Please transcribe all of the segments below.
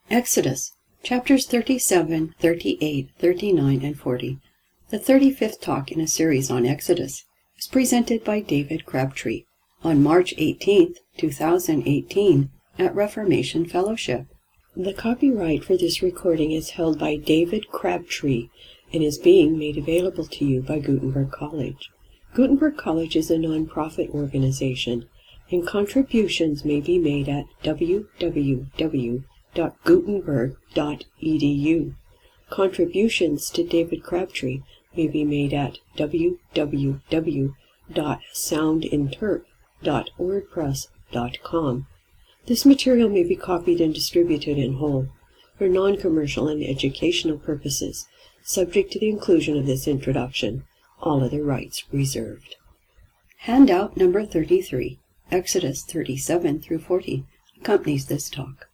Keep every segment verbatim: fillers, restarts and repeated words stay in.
Exodus, chapters thirty-seven, thirty-eight, thirty-nine, and forty. The thirty-fifth talk in a series on Exodus is presented by David Crabtree on March eighteenth, two thousand eighteen at Reformation Fellowship. The copyright for this recording is held by David Crabtree and is being made available to you by Gutenberg College. Gutenberg College is a non-profit organization, and contributions may be made at w w w dot gutenberg dot e d u. Contributions to David Crabtree may be made at w w w dot soundinterp dot wordpress dot com. This material may be copied and distributed in whole for non-commercial and educational purposes, subject to the inclusion of this introduction. All other rights reserved. Handout number thirty-three, Exodus thirty-seven through forty, accompanies this talk.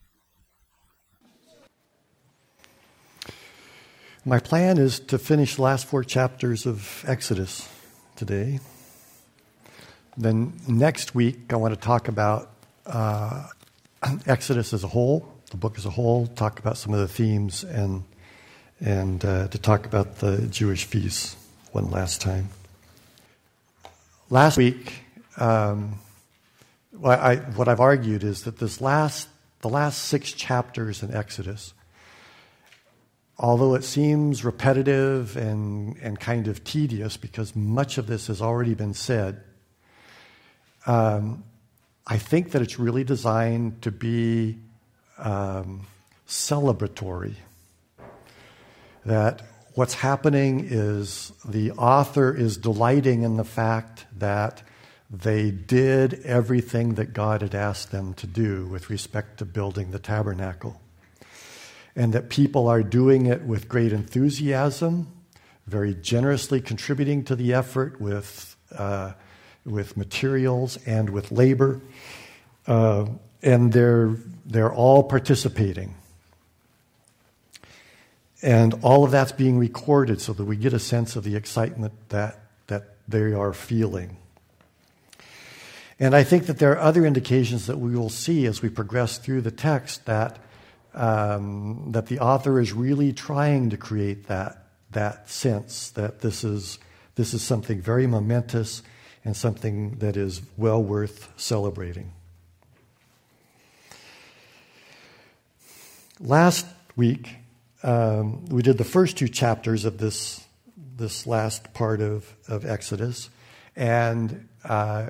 My plan is to finish the last four chapters of Exodus today. Then next week, I want to talk about uh, Exodus as a whole, the book as a whole, talk about some of the themes, and and uh, to talk about the Jewish feasts one last time. Last week, um, what, I, what I've argued is that this last, the last six chapters in Exodus, although it seems repetitive and, and kind of tedious because much of this has already been said, um, I think that it's really designed to be um, celebratory. That what's happening is the author is delighting in the fact that they did everything that God had asked them to do with respect to building the tabernacle. And that people are doing it with great enthusiasm, very generously contributing to the effort with uh, with materials and with labor, uh, and they're they're all participating. And all of that's being recorded so that we get a sense of the excitement that that they are feeling. And I think that there are other indications that we will see as we progress through the text that Um, that the author is really trying to create that that sense that this is this is something very momentous and something that is well worth celebrating. Last week, um, we did the first two chapters of this this last part of, of Exodus, and uh,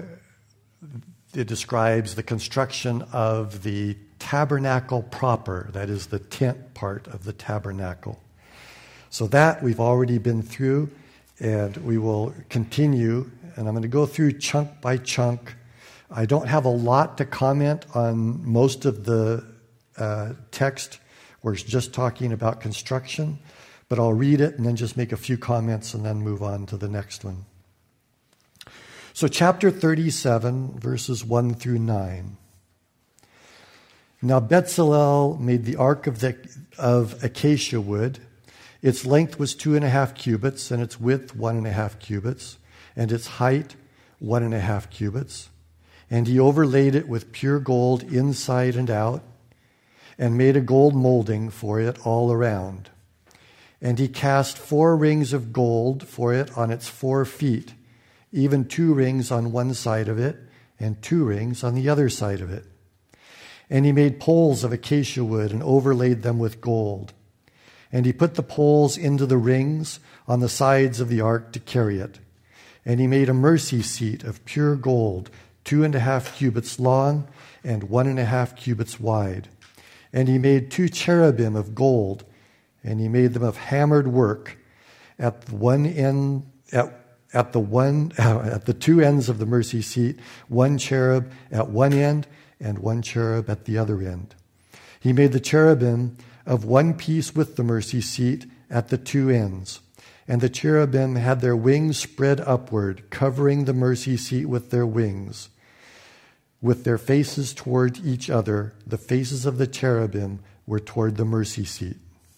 it describes the construction of the tabernacle proper, that is the tent part of the tabernacle. So that we've already been through, and we will continue, and I'm going to go through chunk by chunk. I don't have a lot to comment on most of the uh, text where it's just talking about construction, but I'll read it and then just make a few comments and then move on to the next one. So chapter thirty-seven, verses one through nine. Now Bezalel made the ark of, the, of acacia wood. Its length was two and a half cubits, and its width one and a half cubits, and its height one and a half cubits. And he overlaid it with pure gold inside and out, and made a gold molding for it all around. And he cast four rings of gold for it on its four feet, even two rings on one side of it, and two rings on the other side of it. And he made poles of acacia wood and overlaid them with gold. And he put the poles into the rings on the sides of the ark to carry it. And he made a mercy seat of pure gold, two and a half cubits long and one and a half cubits wide. And he made two cherubim of gold, and he made them of hammered work at one end, at At the one, at the two ends of the mercy seat, one cherub at one end and one cherub at the other end. He made the cherubim of one piece with the mercy seat at the two ends. And the cherubim had their wings spread upward, covering the mercy seat with their wings. With their faces toward each other, the faces of the cherubim were toward the mercy seat.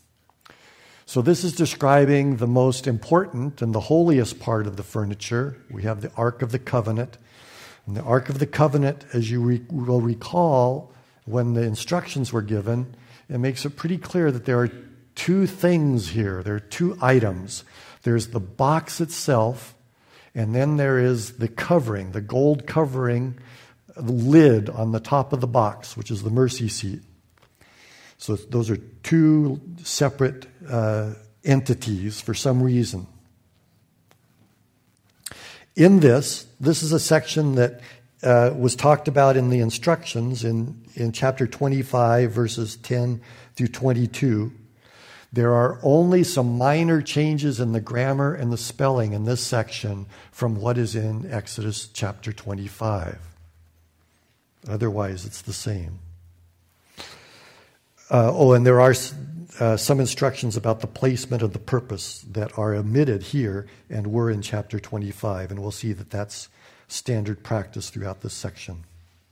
So this is describing the most important and the holiest part of the furniture. We have the Ark of the Covenant. And the Ark of the Covenant, as you re- will recall, when the instructions were given, it makes it pretty clear that there are two things here. There are two items. There's the box itself, and then there is the covering, the gold covering, the lid on the top of the box, which is the mercy seat. So those are two separate uh, entities for some reason. In this, this is a section that uh, was talked about in the instructions in, in chapter twenty-five, verses ten through twenty-two. There are only some minor changes in the grammar and the spelling in this section from what is in Exodus chapter twenty-five. Otherwise, it's the same. Uh, oh, and there are uh, some instructions about the placement of the purpose that are omitted here and were in chapter twenty-five, and we'll see that that's standard practice throughout this section.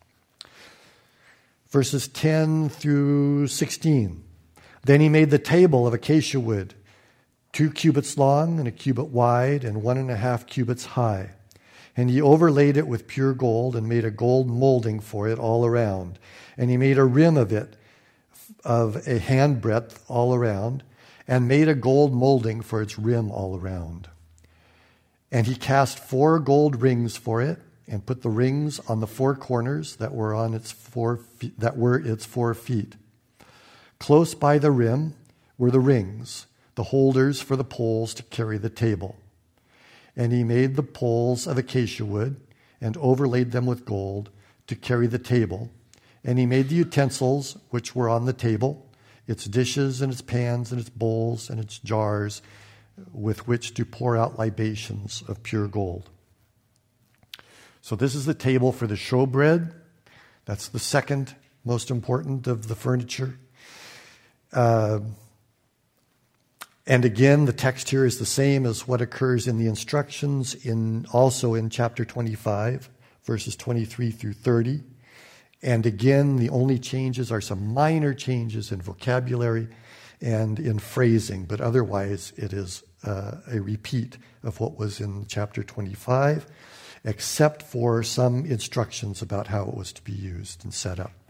Verses ten through sixteen. Then he made the table of acacia wood, two cubits long and a cubit wide and one and a half cubits high. And he overlaid it with pure gold and made a gold molding for it all around. And he made a rim of it of a handbreadth all around, and made a gold molding for its rim all around. And he cast four gold rings for it, and put the rings on the four corners that were on its four feet, that were its four feet. Close by the rim were the rings, the holders for the poles to carry the table. And he made the poles of acacia wood, and overlaid them with gold to carry the table. And he made the utensils which were on the table, its dishes and its pans and its bowls and its jars, with which to pour out libations of pure gold. So this is the table for the showbread. That's the second most important of the furniture. Uh, and again, the text here is the same as what occurs in the instructions, in also in chapter twenty-five, verses twenty-three through thirty. And again, the only changes are some minor changes in vocabulary and in phrasing, but otherwise it is uh, a repeat of what was in chapter twenty-five, except for some instructions about how it was to be used and set up.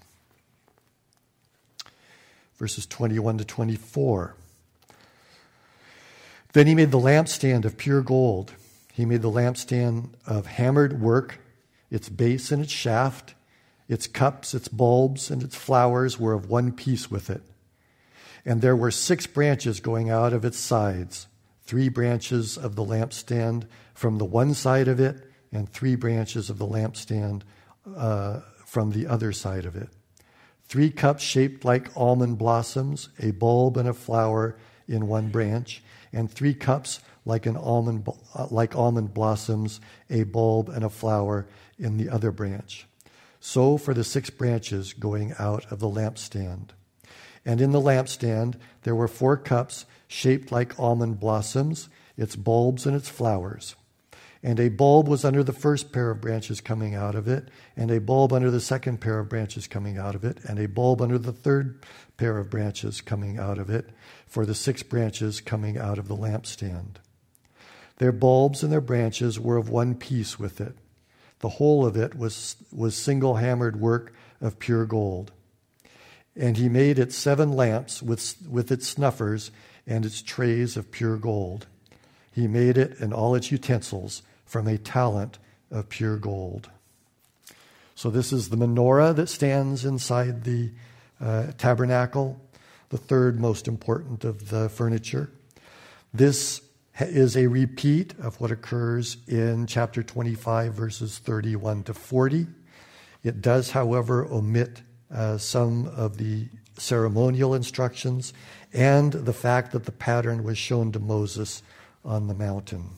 Verses twenty-one to twenty-four. Then he made the lampstand of pure gold. He made the lampstand of hammered work, its base and its shaft, its cups, its bulbs, and its flowers were of one piece with it. And there were six branches going out of its sides, three branches of the lampstand from the one side of it, and three branches of the lampstand uh, from the other side of it. Three cups shaped like almond blossoms, a bulb and a flower in one branch, and three cups like an almond like almond blossoms, a bulb and a flower in the other branch. So for the six branches going out of the lampstand. And in the lampstand there were four cups shaped like almond blossoms, its bulbs and its flowers. And a bulb was under the first pair of branches coming out of it, and a bulb under the second pair of branches coming out of it, and a bulb under the third pair of branches coming out of it, for the six branches coming out of the lampstand. Their bulbs and their branches were of one piece with it. The whole of it was, was single hammered work of pure gold. And he made it seven lamps with, with its snuffers and its trays of pure gold. He made it and all its utensils from a talent of pure gold. So this is the menorah that stands inside the uh, tabernacle, the third most important of the furniture. This is a repeat of what occurs in chapter twenty-five, verses thirty-one to forty. It does, however, omit uh, some of the ceremonial instructions and the fact that the pattern was shown to Moses on the mountain.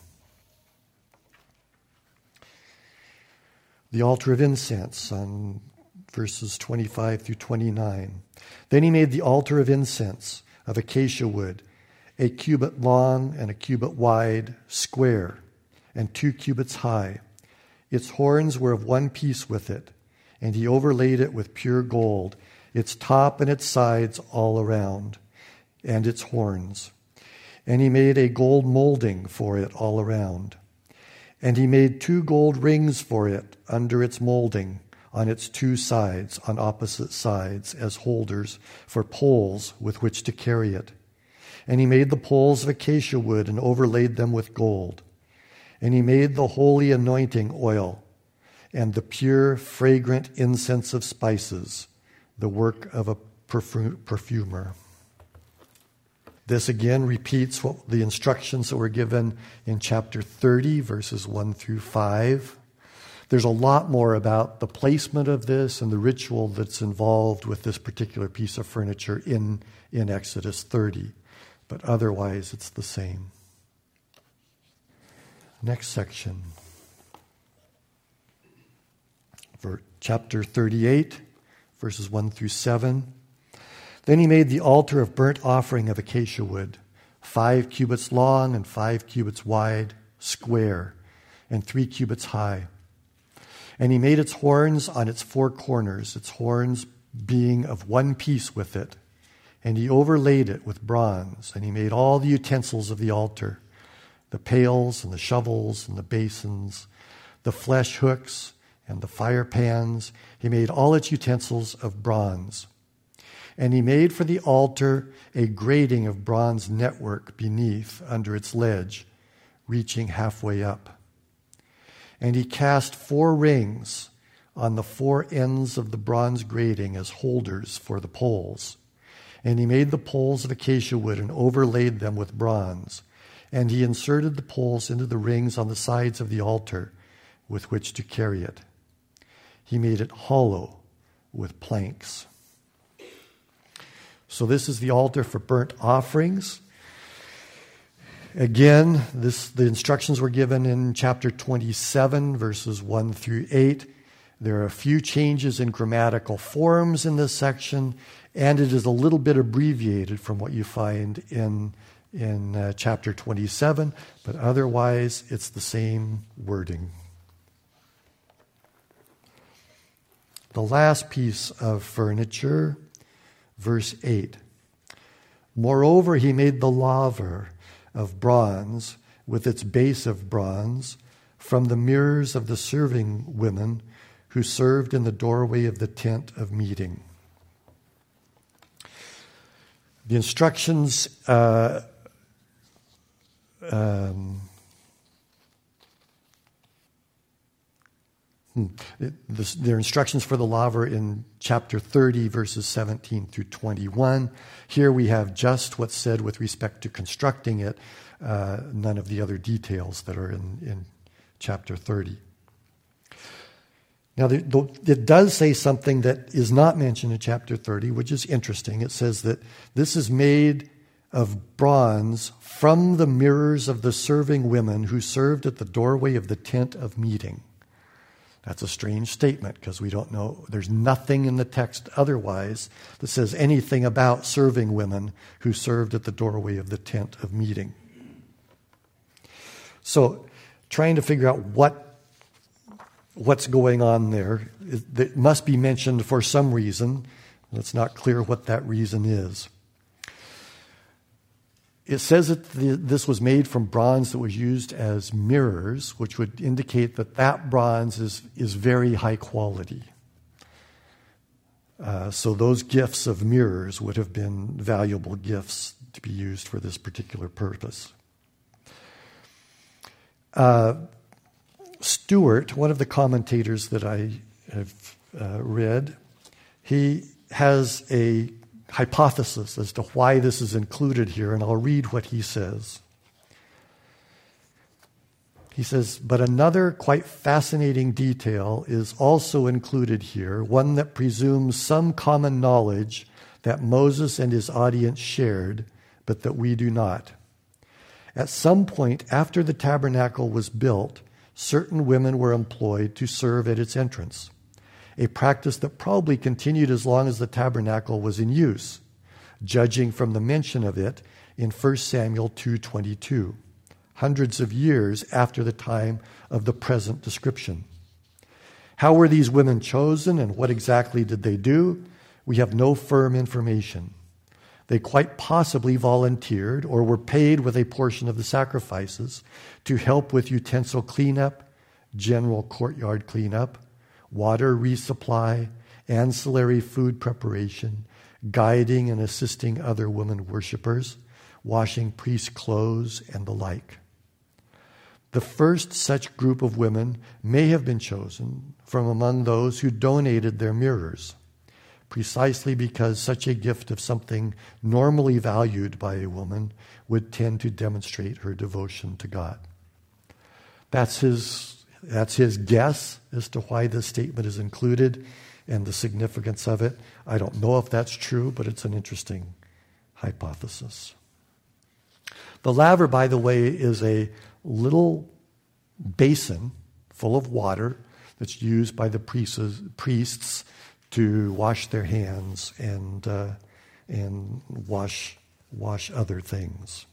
The altar of incense on verses twenty-five through twenty-nine. Then he made the altar of incense of acacia wood, a cubit long and a cubit wide, square, and two cubits high. Its horns were of one piece with it, and he overlaid it with pure gold, its top and its sides all around, and its horns. And he made a gold molding for it all around. And he made two gold rings for it under its molding, on its two sides, on opposite sides, as holders for poles with which to carry it. And he made the poles of acacia wood and overlaid them with gold. And he made the holy anointing oil and the pure, fragrant incense of spices, the work of a perfumer. This again repeats what the instructions that were given in chapter thirty, verses one through five. There's a lot more about the placement of this and the ritual that's involved with this particular piece of furniture in, in Exodus thirty, but otherwise it's the same. Next section. For chapter thirty-eight, verses one through seven. Then he made the altar of burnt offering of acacia wood, five cubits long and five cubits wide, square, and three cubits high. And he made its horns on its four corners, its horns being of one piece with it. And he overlaid it with bronze, and he made all the utensils of the altar, the pails and the shovels and the basins, the flesh hooks and the fire pans. He made all its utensils of bronze. And he made for the altar a grating of bronze network beneath, under its ledge, reaching halfway up. And he cast four rings on the four ends of the bronze grating as holders for the poles. And he made the poles of acacia wood and overlaid them with bronze. And he inserted the poles into the rings on the sides of the altar with which to carry it. He made it hollow with planks. So this is the altar for burnt offerings. Again, this, the instructions were given in chapter twenty-seven, verses one through eight. There are a few changes in grammatical forms in this section, and it is a little bit abbreviated from what you find in, in uh, chapter twenty-seven, but otherwise it's the same wording. The last piece of furniture, verse eight. Moreover, he made the laver of bronze with its base of bronze from the mirrors of the serving women who served in the doorway of the tent of meeting. The instructions uh, um, Hmm. This, there are instructions for the laver in chapter thirty, verses seventeen through twenty-one. Here we have just what's said with respect to constructing it, uh, none of the other details that are in, in chapter thirty. Now, the, the, it does say something that is not mentioned in chapter thirty, which is interesting. It says that this is made of bronze from the mirrors of the serving women who served at the doorway of the tent of meeting. That's a strange statement because we don't know, there's nothing in the text otherwise that says anything about serving women who served at the doorway of the tent of meeting. So, trying to figure out what what's going on there, it must be mentioned for some reason. It's not clear what that reason is. It says that the, this was made from bronze that was used as mirrors, which would indicate that that bronze is, is very high quality. Uh, so those gifts of mirrors would have been valuable gifts to be used for this particular purpose. Uh, Stewart, one of the commentators that I have uh, read, he has a hypothesis as to why this is included here, and I'll read what he says. He says, but another quite fascinating detail is also included here, one that presumes some common knowledge that Moses and his audience shared, but that we do not. At some point after the tabernacle was built, certain women were employed to serve at its entrance, a practice that probably continued as long as the tabernacle was in use, judging from the mention of it in First Samuel two twenty-two, hundreds of years after the time of the present description. How were these women chosen and what exactly did they do? We have no firm information. They quite possibly volunteered or were paid with a portion of the sacrifices to help with utensil cleanup, general courtyard cleanup, water resupply, ancillary food preparation, guiding and assisting other women worshipers, washing priest clothes, and the like. The first such group of women may have been chosen from among those who donated their mirrors, precisely because such a gift of something normally valued by a woman would tend to demonstrate her devotion to God. That's his, that's his guess as to why this statement is included and the significance of it. I don't know if that's true, but it's an interesting hypothesis. The laver, by the way, is a little basin full of water that's used by the priests, priests to wash their hands and uh, and wash wash other things.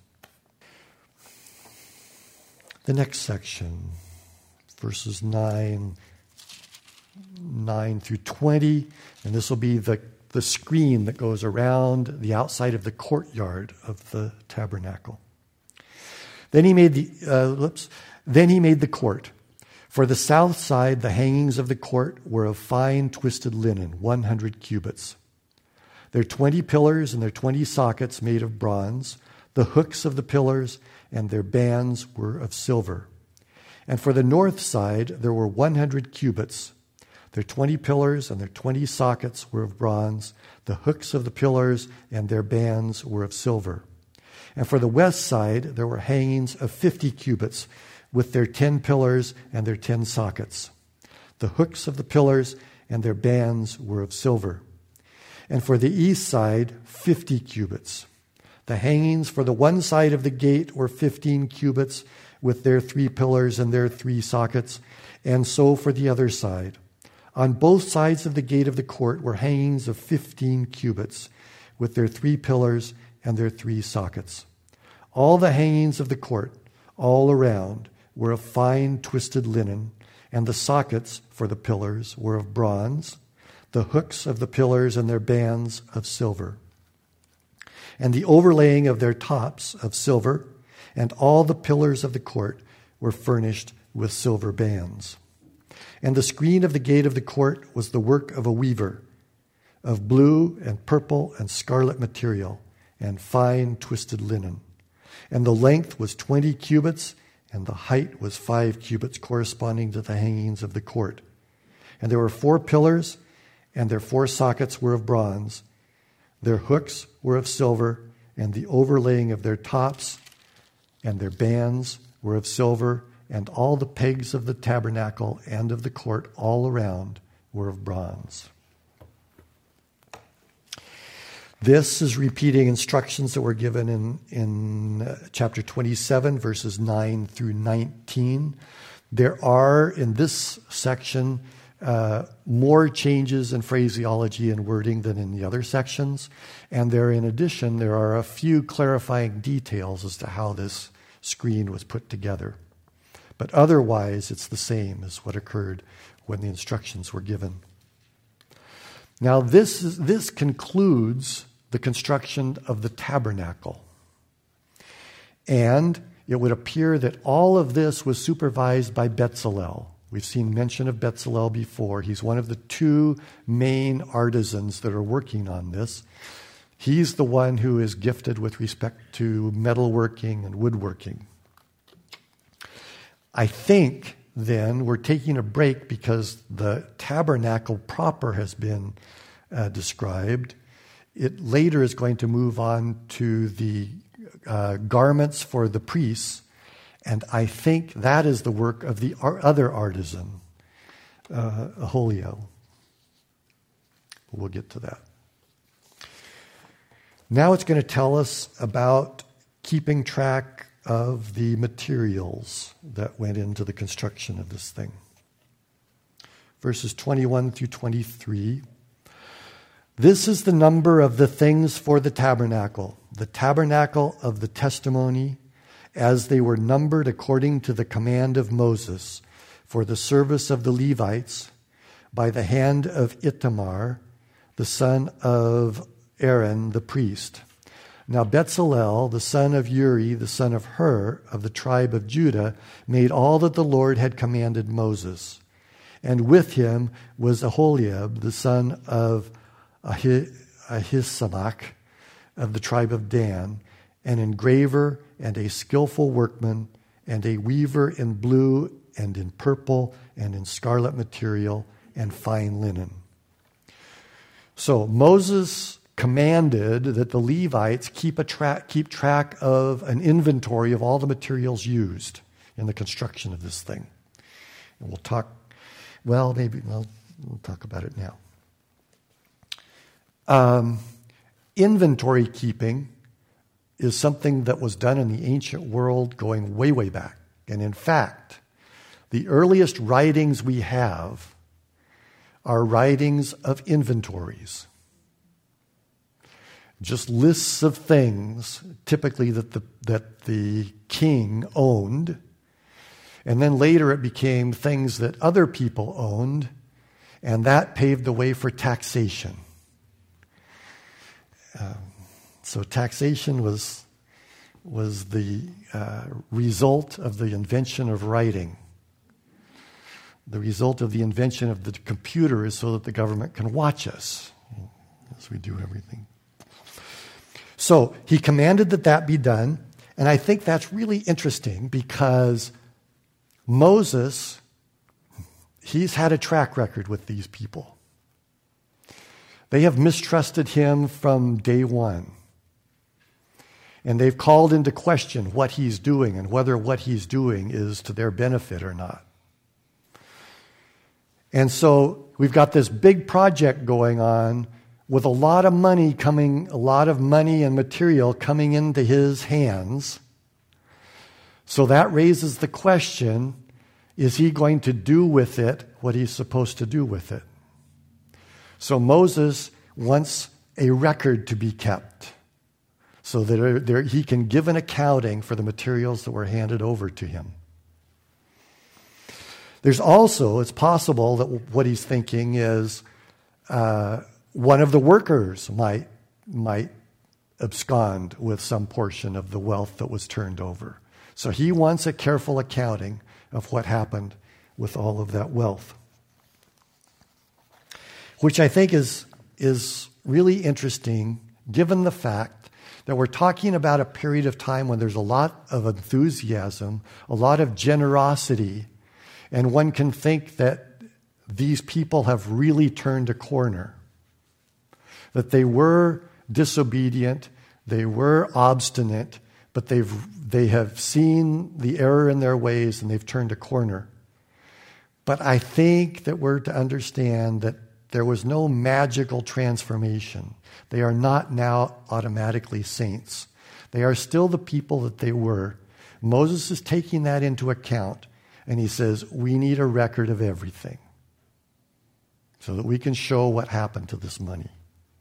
The next section, verses nine, nine through twenty, and this will be the, the screen that goes around the outside of the courtyard of the tabernacle. Then he made the uh, whoops, then he made the court. For the south side, the hangings of the court were of fine twisted linen, one hundred cubits. Their twenty pillars and their twenty sockets made of bronze. The hooks of the pillars and their bands were of silver. And for the north side, there were one hundred cubits. Their twenty pillars and their twenty sockets were of bronze. The hooks of the pillars and their bands were of silver. And for the west side, there were hangings of fifty cubits, with their ten pillars and their ten sockets. The hooks of the pillars and their bands were of silver. And for the east side, fifty cubits. The hangings for the one side of the gate were fifteen cubits, with their three pillars and their three sockets, and so for the other side. On both sides of the gate of the court were hangings of fifteen cubits, with their three pillars and their three sockets. All the hangings of the court, all around, were of fine twisted linen, and the sockets for the pillars were of bronze, the hooks of the pillars and their bands of silver, and the overlaying of their tops of silver, and all the pillars of the court were furnished with silver bands. And the screen of the gate of the court was the work of a weaver, of blue and purple and scarlet material, and fine twisted linen. And the length was twenty cubits, and the height was five cubits, corresponding to the hangings of the court. And there were four pillars, and their four sockets were of bronze. Their hooks were of silver, and the overlaying of their tops and their bands were of silver, and all the pegs of the tabernacle and of the court all around were of bronze. This is repeating instructions that were given in, in uh, chapter twenty-seven, verses nine through nineteen. There are, in this section, uh, more changes in phraseology and wording than in the other sections. And there, in addition, there are a few clarifying details as to how this screen was put together. But otherwise, it's the same as what occurred when the instructions were given. Now, this is, this concludes the construction of the tabernacle. And it would appear that all of this was supervised by Bezalel. We've seen mention of Bezalel before. He's one of the two main artisans that are working on this. He's the one who is gifted with respect to metalworking and woodworking. I think, then, we're taking a break because the tabernacle proper has been uh, described. It later is going to move on to the uh, garments for the priests, and I think that is the work of the other artisan, uh, Aholiab. We'll get to that. Now it's going to tell us about keeping track of the materials that went into the construction of this thing. Verses twenty-one through twenty-three. This is the number of the things for the tabernacle, the tabernacle of the testimony, as they were numbered according to the command of Moses, for the service of the Levites, by the hand of Ithamar, the son of Aaron the priest. Now Bezalel, the son of Uri, the son of Hur, of the tribe of Judah, made all that the Lord had commanded Moses. And with him was Aholiab, the son of Ahi- Ahisamach of the tribe of Dan, an engraver and a skillful workman, and a weaver in blue and in purple and in scarlet material and fine linen. So Moses commanded that the Levites keep a tra- keep track of an inventory of all the materials used in the construction of this thing. And we'll talk, well, maybe well, we'll talk about it now. Um, inventory keeping is something that was done in the ancient world going way, way back. And in fact, the earliest writings we have are writings of inventories. Just lists of things, typically that the, that the king owned. And then later it became things that other people owned, and that paved the way for taxation. Um, so taxation was, was the uh, result of the invention of writing. The result of the invention of the computer is so that the government can watch us as we do everything. So he commanded that that be done, and I think that's really interesting because Moses, he's had a track record with these people. They have mistrusted him from day one. And they've called into question what he's doing and whether what he's doing is to their benefit or not. And so we've got this big project going on with a lot of money coming, a lot of money and material coming into his hands. So that raises the question, is he going to do with it what he's supposed to do with it? So Moses wants a record to be kept so that there, there, he can give an accounting for the materials that were handed over to him. There's also, it's possible that what he's thinking is uh, one of the workers might, might abscond with some portion of the wealth that was turned over. So he wants a careful accounting of what happened with all of that wealth. Which I think is, is really interesting given the fact that we're talking about a period of time when there's a lot of enthusiasm, a lot of generosity, and one can think that these people have really turned a corner. That they were disobedient, they were obstinate, but they've they have seen the error in their ways and they've turned a corner. But I think that we're to understand that there was no magical transformation. They are not now automatically saints. They are still the people that they were. Moses is taking that into account. And he says, we need a record of everything so that we can show what happened to this money.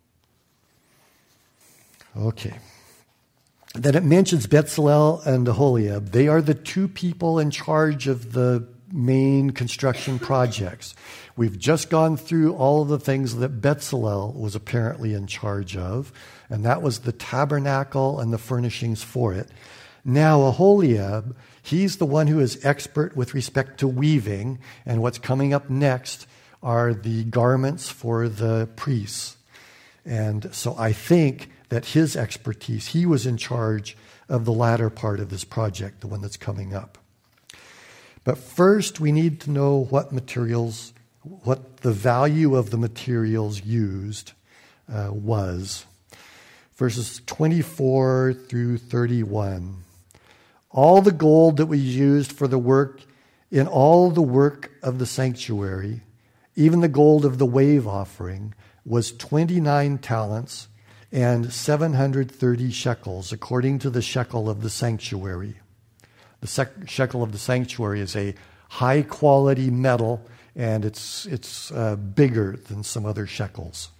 Okay. Then it mentions Bezalel and Aholiab. They are the two people in charge of the main construction projects. We've just gone through all of the things that Bezalel was apparently in charge of, and that was the tabernacle and the furnishings for it. Now Aholiab, he's the one who is expert with respect to weaving, and what's coming up next are the garments for the priests. And so I think that his expertise, he was in charge of the latter part of this project, the one that's coming up. But first, we need to know what materials, what the value of the materials used uh, was. Verses twenty-four through thirty-one. All the gold that was used for the work, in all the work of the sanctuary, even the gold of the wave offering, was twenty-nine talents and seven hundred thirty shekels, according to the shekel of the sanctuary. The sec- shekel of the sanctuary is a high-quality metal, and it's, it's uh, bigger than some other shekels.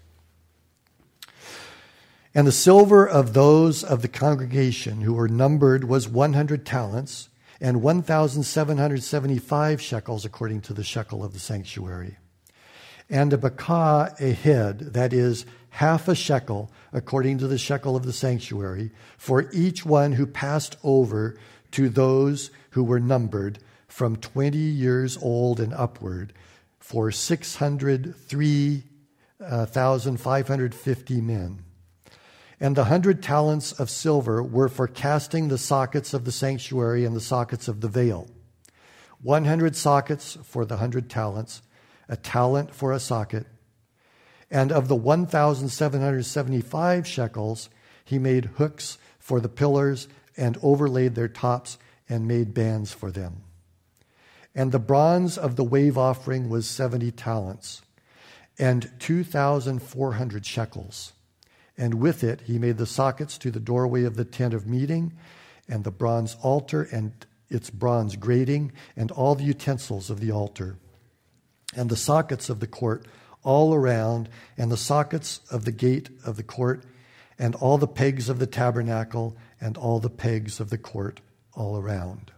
And the silver of those of the congregation who were numbered was one hundred talents and one thousand seven hundred seventy-five shekels according to the shekel of the sanctuary. And a bakah a head, that is, half a shekel according to the shekel of the sanctuary, for each one who passed over to those who were numbered from twenty years old and upward, for six hundred three thousand five hundred fifty men. And the hundred talents of silver were for casting the sockets of the sanctuary and the sockets of the veil. One hundred sockets for the hundred talents, a talent for a socket. And of the one thousand seven hundred seventy-five shekels, he made hooks for the pillars and overlaid their tops and made bands for them. And the bronze of the wave offering was seventy talents and two thousand four hundred shekels. And with it he made the sockets to the doorway of the tent of meeting and the bronze altar and its bronze grating and all the utensils of the altar and the sockets of the court all around and the sockets of the gate of the court and all the pegs of the tabernacle and all the pegs of the court all around.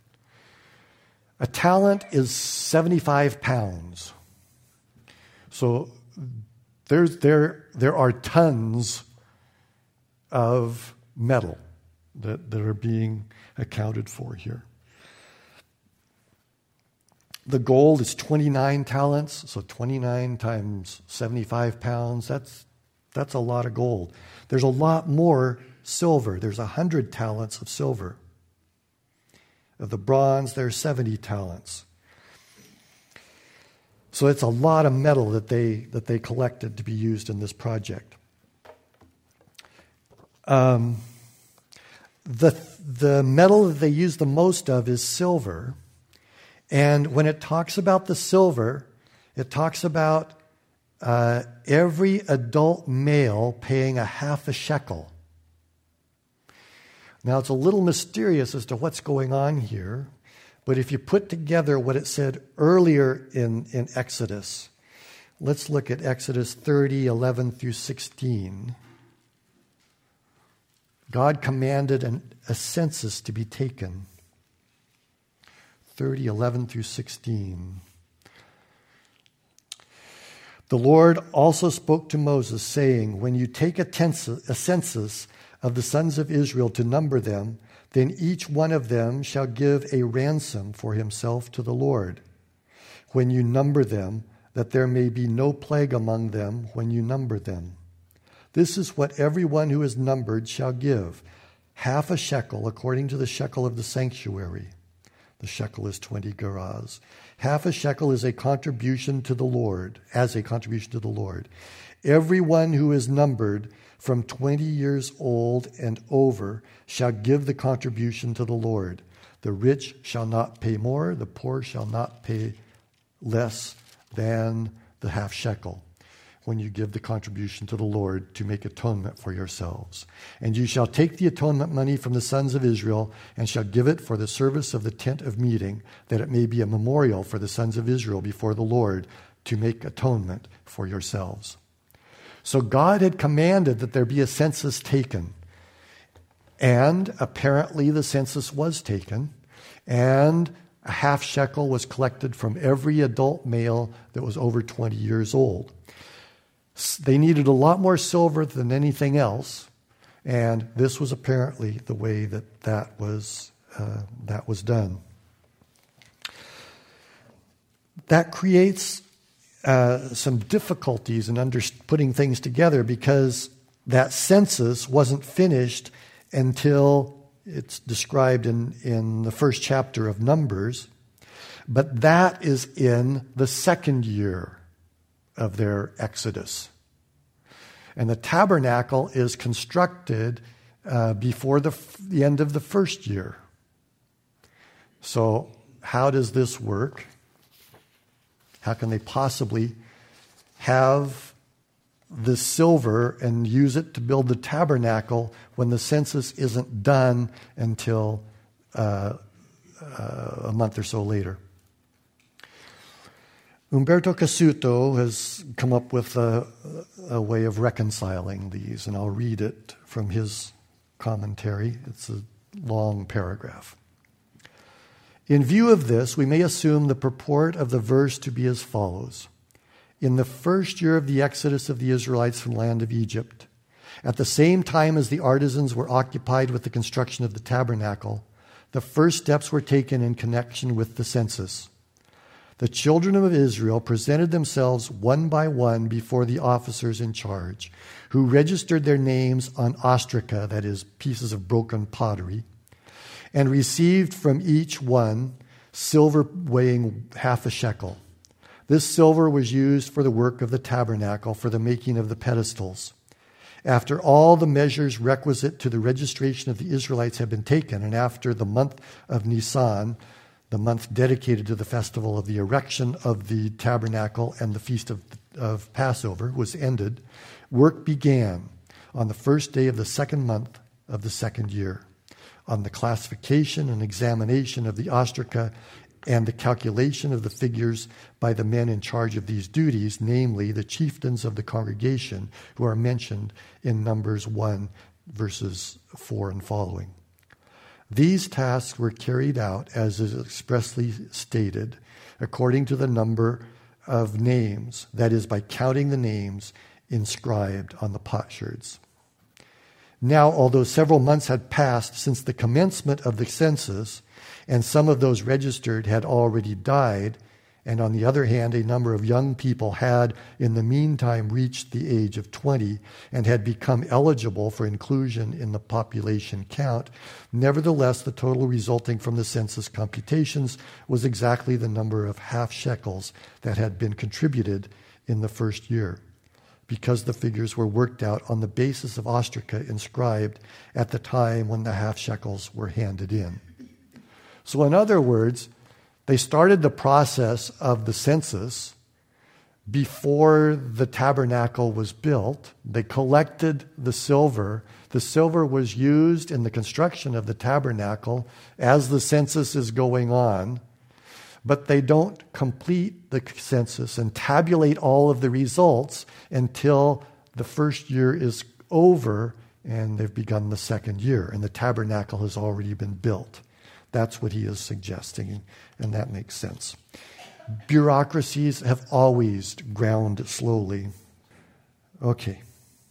A talent is seventy-five pounds. So there's, there, there are tons of metal that, that are being accounted for here. The gold is twenty-nine talents, so twenty-nine times seventy-five pounds, that's, that's a lot of gold. There's a lot more silver. There's one hundred talents of silver. Of the bronze, there's seventy talents. So it's a lot of metal that they that they collected to be used in this project. Um, the the metal that they use the most of is silver, and when it talks about the silver, it talks about uh, every adult male paying a half a shekel. Now it's a little mysterious as to what's going on here. But if you put together what it said earlier in, in Exodus, let's look at Exodus thirty, eleven through sixteen. God commanded an, a census to be taken. thirty, eleven through sixteen. The Lord also spoke to Moses, saying, when you take a, tensus, a census of the sons of Israel to number them, then each one of them shall give a ransom for himself to the Lord when you number them, that there may be no plague among them when you number them. This is what everyone who is numbered shall give, half a shekel according to the shekel of the sanctuary. The shekel is twenty gerahs. Half a shekel is a contribution to the Lord, as a contribution to the Lord. Everyone who is numbered from twenty years old and over shall give the contribution to the Lord. The rich shall not pay more, the poor shall not pay less than the half shekel when you give the contribution to the Lord to make atonement for yourselves. And you shall take the atonement money from the sons of Israel and shall give it for the service of the tent of meeting, that it may be a memorial for the sons of Israel before the Lord to make atonement for yourselves. So God had commanded that there be a census taken. And apparently the census was taken. And a half shekel was collected from every adult male that was over twenty years old. They needed a lot more silver than anything else. And this was apparently the way that that was, uh, that was done. That creates Uh, some difficulties in under, putting things together, because that census wasn't finished until it's described in, in the first chapter of Numbers. But that is in the second year of their exodus. And the tabernacle is constructed uh, before the, the end of the first year. So how does this work? How can they possibly have the silver and use it to build the tabernacle when the census isn't done until uh, uh, a month or so later? Umberto Cassuto has come up with a, a way of reconciling these, and I'll read it from his commentary. It's a long paragraph. In view of this, we may assume the purport of the verse to be as follows. In the first year of the exodus of the Israelites from the land of Egypt, at the same time as the artisans were occupied with the construction of the tabernacle, the first steps were taken in connection with the census. the children of Israel presented themselves one by one before the officers in charge, who registered their names on ostraca, that is, pieces of broken pottery, and received from each one silver weighing half a shekel. This silver was used for the work of the tabernacle, for the making of the pedestals. After all the measures requisite to the registration of the Israelites had been taken, and after the month of Nisan, the month dedicated to the festival of the erection of the tabernacle and the feast of, of Passover, was ended, work began on the first day of the second month of the second year, on the classification and examination of the ostraca and the calculation of the figures by the men in charge of these duties, namely the chieftains of the congregation, who are mentioned in Numbers one, verses four and following. These tasks were carried out, as is expressly stated, according to the number of names, that is, by counting the names inscribed on the potsherds. Now, although several months had passed since the commencement of the census, and some of those registered had already died, and on the other hand, a number of young people had in the meantime reached the age of twenty and had become eligible for inclusion in the population count, nevertheless, the total resulting from the census computations was exactly the number of half shekels that had been contributed in the first year, because the figures were worked out on the basis of ostraca inscribed at the time when the half shekels were handed in. So in other words, they started the process of the census before the tabernacle was built. They collected the silver. The silver was used in the construction of the tabernacle as the census is going on, but they don't complete the census and tabulate all of the results until the first year is over and they've begun the second year, and the tabernacle has already been built. That's what he is suggesting, and that makes sense. Bureaucracies have always ground slowly. Okay.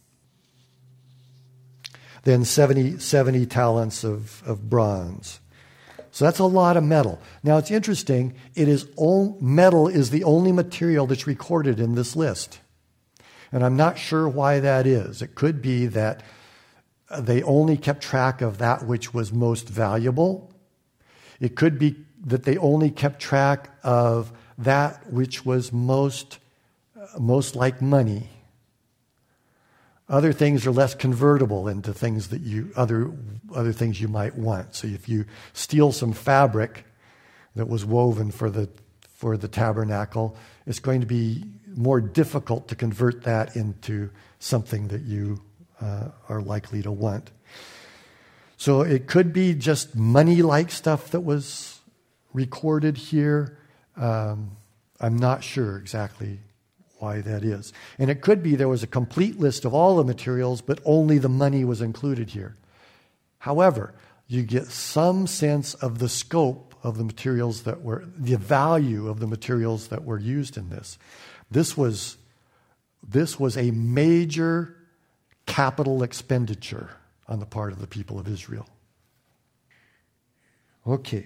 Then seventy, seventy talents of, of bronze. So that's a lot of metal. Now it's interesting, it is all, metal is the only material that's recorded in this list. And I'm not sure why that is. It could be that they only kept track of that which was most valuable. It could be that they only kept track of that which was most, uh, most like money. Other things are less convertible into things that you other other things you might want. So if you steal some fabric that was woven for the for the tabernacle, it's going to be more difficult to convert that into something that you uh, are likely to want. So it could be just money-like stuff that was recorded here. Um, I'm not sure exactly why that is. And it could be there was a complete list of all the materials, but only the money was included here. However, you get some sense of the scope of the materials that were, the value of the materials that were used in this. This was, this was a major capital expenditure on the part of the people of Israel. Okay.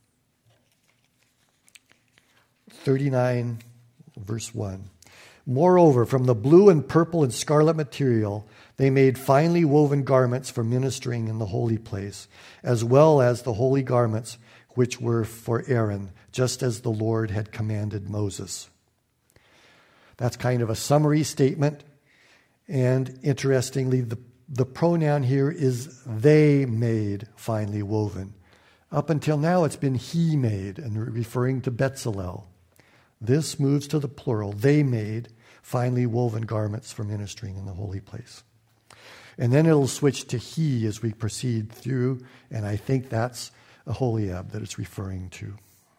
thirty-nine, verse one. Moreover, from the blue and purple and scarlet material, they made finely woven garments for ministering in the holy place, as well as the holy garments which were for Aaron, just as the Lord had commanded Moses. That's kind of a summary statement. And interestingly, the The pronoun here is they made finely woven. Up until now, it's been he made, and referring to Bezalel. This moves to the plural. They made finely woven garments for ministering in the holy place. And then it'll switch to he as we proceed through, and I think that's Aholiab that it's referring to.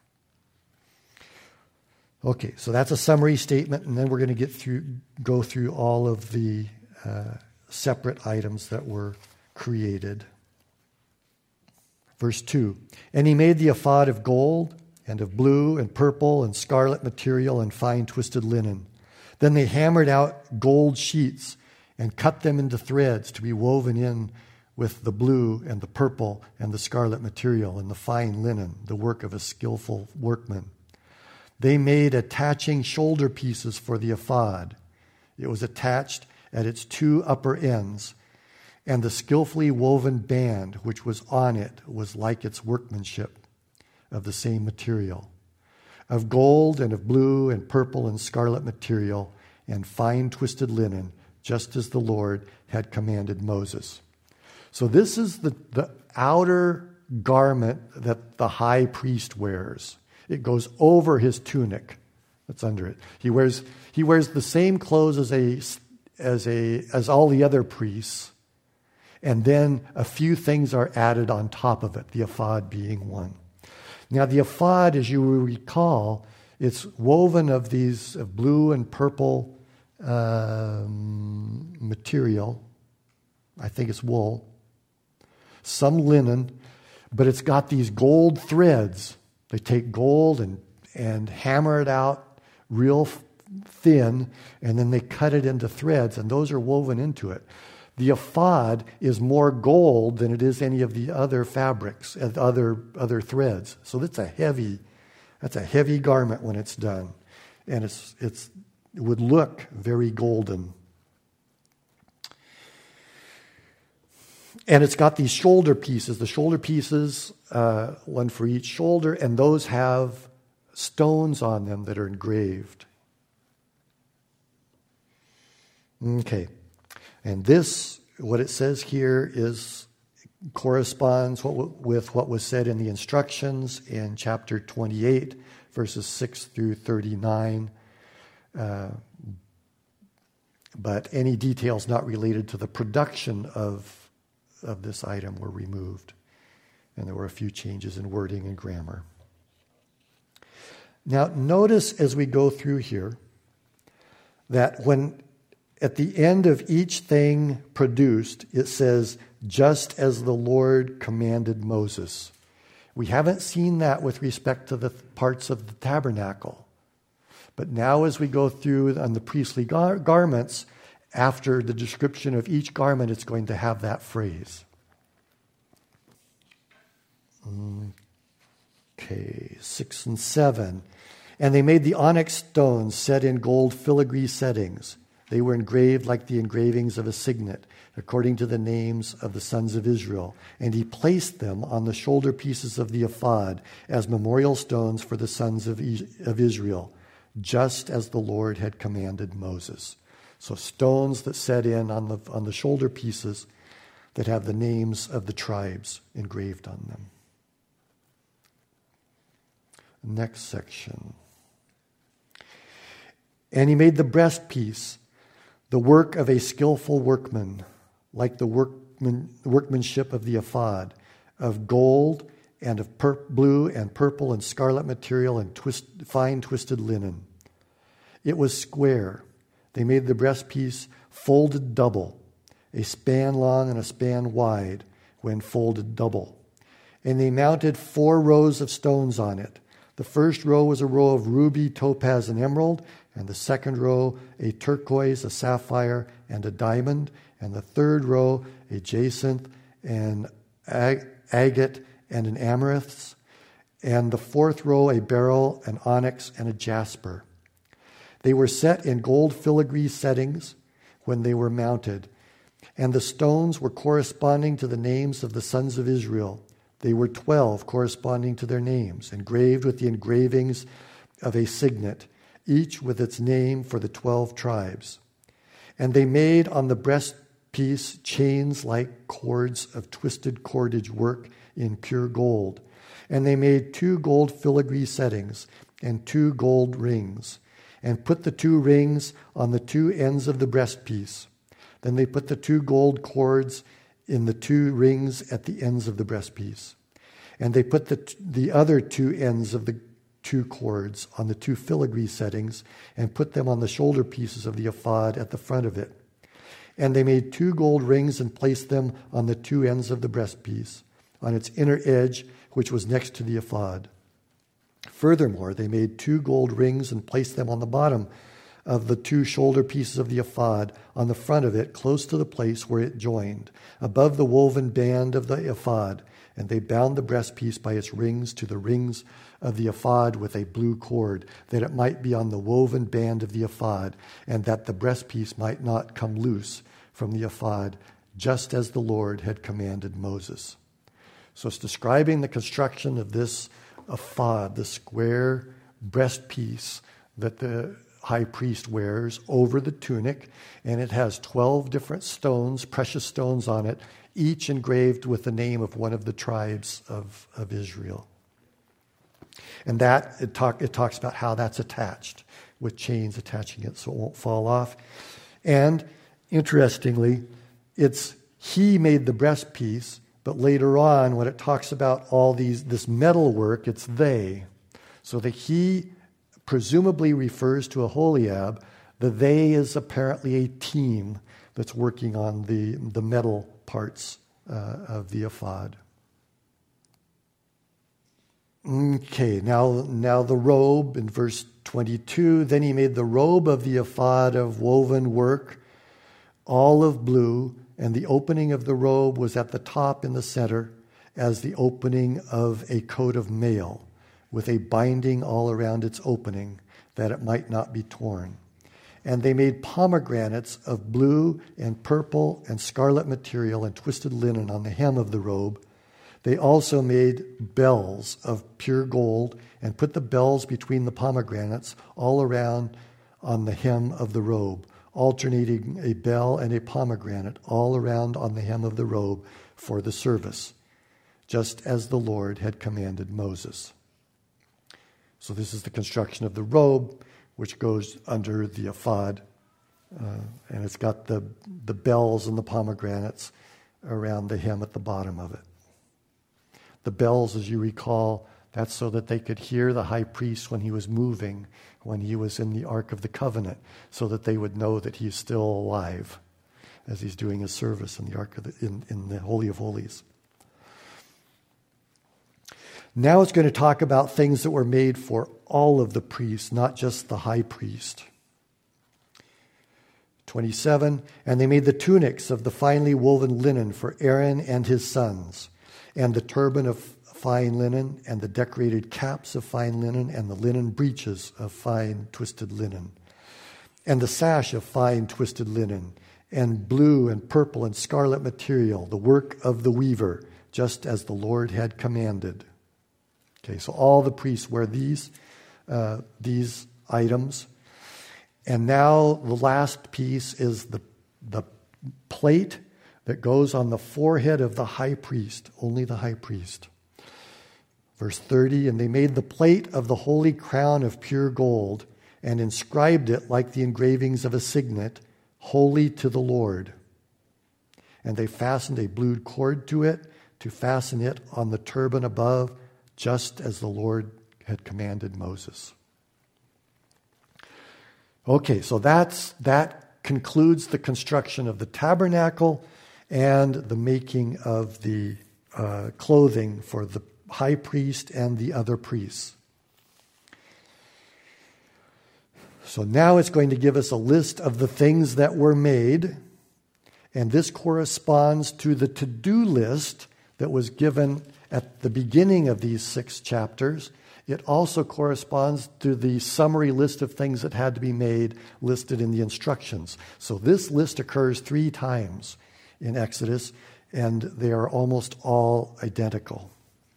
Okay, so that's a summary statement, and then we're going to get through, go through all of the uh, separate items that were created. Verse two, and he made the ephod of gold and of blue and purple and scarlet material and fine twisted linen. Then they hammered out gold sheets and cut them into threads to be woven in with the blue and the purple and the scarlet material and the fine linen, the work of a skillful workman. They made attaching shoulder pieces for the ephod. It was attached at its two upper ends, and the skillfully woven band which was on it was like its workmanship, of the same material, of gold and of blue and purple and scarlet material, and fine twisted linen, just as the Lord had commanded Moses. So this is the, the outer garment that the high priest wears. It goes over his tunic that's under it. He wears he wears the same clothes as a as a as all the other priests, and then a few things are added on top of it, the ephod being one. Now the ephod, as you will recall, it's woven of these of blue and purple um, material. I think it's wool, some linen, but it's got these gold threads. They take gold and, and hammer it out real f- thin, and then they cut it into threads, and those are woven into it. The ephod is more gold than it is any of the other fabrics and other other threads. So that's a heavy, that's a heavy garment when it's done, and it's it's it would look very golden. And it's got these shoulder pieces. The shoulder pieces, uh, one for each shoulder, and those have stones on them that are engraved. Okay. And this, what it says here, is corresponds with what was said in the instructions in chapter twenty-eight, verses six through thirty-nine. Uh, but any details not related to the production of, of this item were removed. And there were a few changes in wording and grammar. Now, notice as we go through here that when at the end of each thing produced, it says, just as the Lord commanded Moses. We haven't seen that with respect to the parts of the tabernacle. But now as we go through on the priestly gar- garments, after the description of each garment, it's going to have that phrase. Okay, six and seven. And they made the onyx stones set in gold filigree settings. They were engraved like the engravings of a signet, according to the names of the sons of Israel. And he placed them on the shoulder pieces of the ephod as memorial stones for the sons of Israel, just as the Lord had commanded Moses. So stones that set in on the, on the shoulder pieces that have the names of the tribes engraved on them. Next section. And he made the breastpiece, the work of a skillful workman, like the workman, workmanship of the ephod, of gold and of pur- blue and purple and scarlet material and twist, fine twisted linen. It was square. They made the breastpiece folded double, a span long and a span wide when folded double. And they mounted four rows of stones on it. The first row was a row of ruby, topaz, and emerald, and the second row a turquoise, a sapphire, and a diamond, and the third row a jacinth, and ag- agate, and an amethyst, and the fourth row a beryl, an onyx, and a jasper. They were set in gold filigree settings when they were mounted, and the stones were corresponding to the names of the sons of Israel. They were twelve corresponding to their names, engraved with the engravings of a signet, each with its name for the twelve tribes. And they made on the breastpiece chains like cords of twisted cordage work in pure gold. And they made two gold filigree settings and two gold rings, and put the two rings on the two ends of the breastpiece. Then they put the two gold cords in the two rings at the ends of the breastpiece. And they put the, the other two ends of the two cords on the two filigree settings and put them on the shoulder pieces of the ephod at the front of it. And they made two gold rings and placed them on the two ends of the breastpiece, on its inner edge, which was next to the ephod. Furthermore, they made two gold rings and placed them on the bottom of the two shoulder pieces of the ephod on the front of it, close to the place where it joined, above the woven band of the ephod. And they bound the breastpiece by its rings to the rings of the ephod with a blue cord, that it might be on the woven band of the ephod, and that the breastpiece might not come loose from the ephod, just as the Lord had commanded Moses. So it's describing the construction of this ephod, the square breastpiece that the high priest wears over the tunic, and it has twelve different stones, precious stones on it, each engraved with the name of one of the tribes of, of Israel. And that, it, talk, it talks about how that's attached, with chains attaching it so it won't fall off. And interestingly, it's he made the breastpiece, but later on, when it talks about all these this metal work, it's they. So the he presumably refers to Aholiab. The they is apparently a team that's working on the, the metal parts uh, of the ephod. Okay, now, now the robe in verse twenty-two. Then he made the robe of the ephod of woven work, olive blue, and the opening of the robe was at the top in the center, as the opening of a coat of mail, with a binding all around its opening, that it might not be torn. And they made pomegranates of blue and purple and scarlet material and twisted linen on the hem of the robe. They also made bells of pure gold and put the bells between the pomegranates all around on the hem of the robe, alternating a bell and a pomegranate all around on the hem of the robe for the service, just as the Lord had commanded Moses. So this is the construction of the robe, which goes under the ephod, uh, and it's got the, the bells and the pomegranates around the hem at the bottom of it. The bells, as you recall, that's so that they could hear the high priest when he was moving, when he was in the Ark of the Covenant, so that they would know that he's still alive as he's doing his service in the Ark of the, in, in the Holy of Holies. Now it's going to talk about things that were made for all of the priests, not just the high priest. twenty-seven, and they made the tunics of the finely woven linen for Aaron and his sons, and the turban of fine linen, and the decorated caps of fine linen, and the linen breeches of fine twisted linen, and the sash of fine twisted linen, and blue and purple and scarlet material, the work of the weaver, just as the Lord had commanded. Okay, so all the priests wear these, uh, these items. And now the last piece is the, the plate that goes on the forehead of the high priest, only the high priest. Verse thirty, and they made the plate of the holy crown of pure gold and inscribed it like the engravings of a signet, holy to the Lord. And they fastened a blue cord to it to fasten it on the turban above, just as the Lord had commanded Moses. Okay, so that's that concludes the construction of the tabernacle and the making of the uh, clothing for the high priest and the other priests. So now it's going to give us a list of the things that were made, and this corresponds to the to-do list that was given at the beginning of these six chapters. It also corresponds to the summary list of things that had to be made listed in the instructions. So this list occurs three times in Exodus, and they are almost all identical.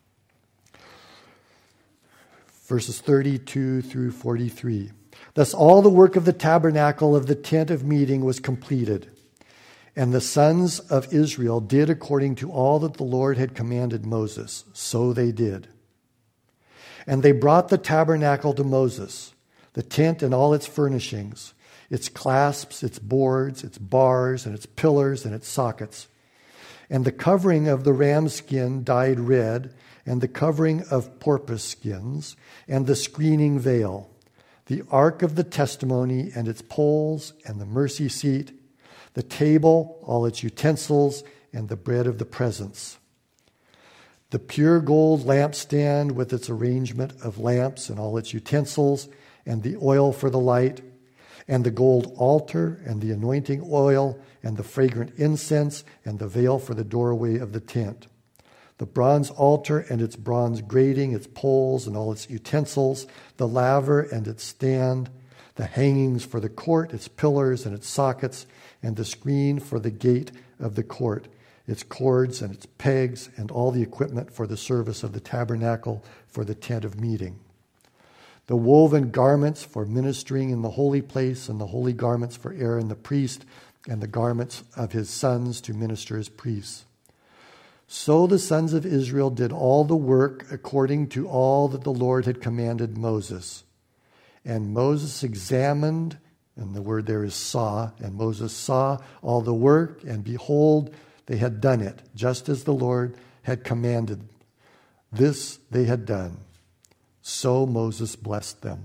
Verses thirty-two through forty-three. Thus all the work of the tabernacle of the tent of meeting was completed. And the sons of Israel did according to all that the Lord had commanded Moses. So they did. And they brought the tabernacle to Moses, the tent and all its furnishings, its clasps, its boards, its bars, and its pillars, and its sockets, and the covering of the ram skin dyed red, and the covering of porpoise skins, and the screening veil, the ark of the testimony and its poles, and the mercy seat, the table, all its utensils, and the bread of the presence. The pure gold lampstand with its arrangement of lamps and all its utensils, and the oil for the light, and the gold altar, and the anointing oil, and the fragrant incense, and the veil for the doorway of the tent. The bronze altar and its bronze grating, its poles and all its utensils, the laver and its stand, the hangings for the court, its pillars and its sockets, and the screen for the gate of the court, its cords and its pegs, and all the equipment for the service of the tabernacle for the tent of meeting. The woven garments for ministering in the holy place, and the holy garments for Aaron the priest, and the garments of his sons to minister as priests. So the sons of Israel did all the work according to all that the Lord had commanded Moses. And Moses examined, and the word there is saw, and Moses saw all the work, and behold, they had done it, just as the Lord had commanded. This they had done. So Moses blessed them.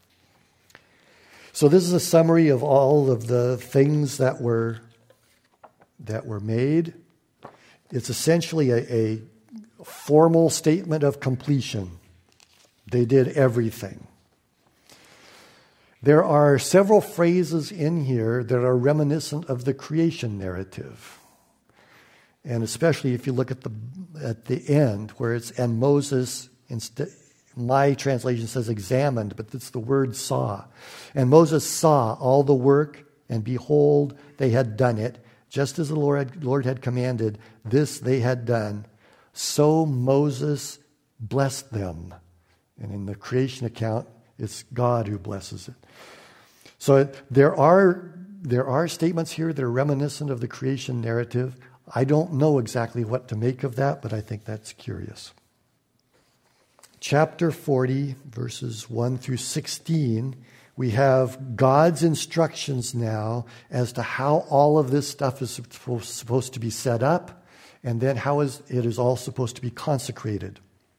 So this is a summary of all of the things that were that were made. It's essentially a, a formal statement of completion. They did everything. There are several phrases in here that are reminiscent of the creation narrative. And especially if you look at the at the end where it's, and Moses, instead, my translation says examined, but it's the word saw. And Moses saw all the work, and behold, they had done it. Just as the Lord, Lord had commanded, this they had done. So Moses blessed them. And in the creation account, it's God who blesses it. So there are, there are statements here that are reminiscent of the creation narrative. I don't know exactly what to make of that, but I think that's curious. Chapter forty, verses one through sixteen, we have God's instructions now as to how all of this stuff is supposed to be set up, and then how is it is all supposed to be consecrated.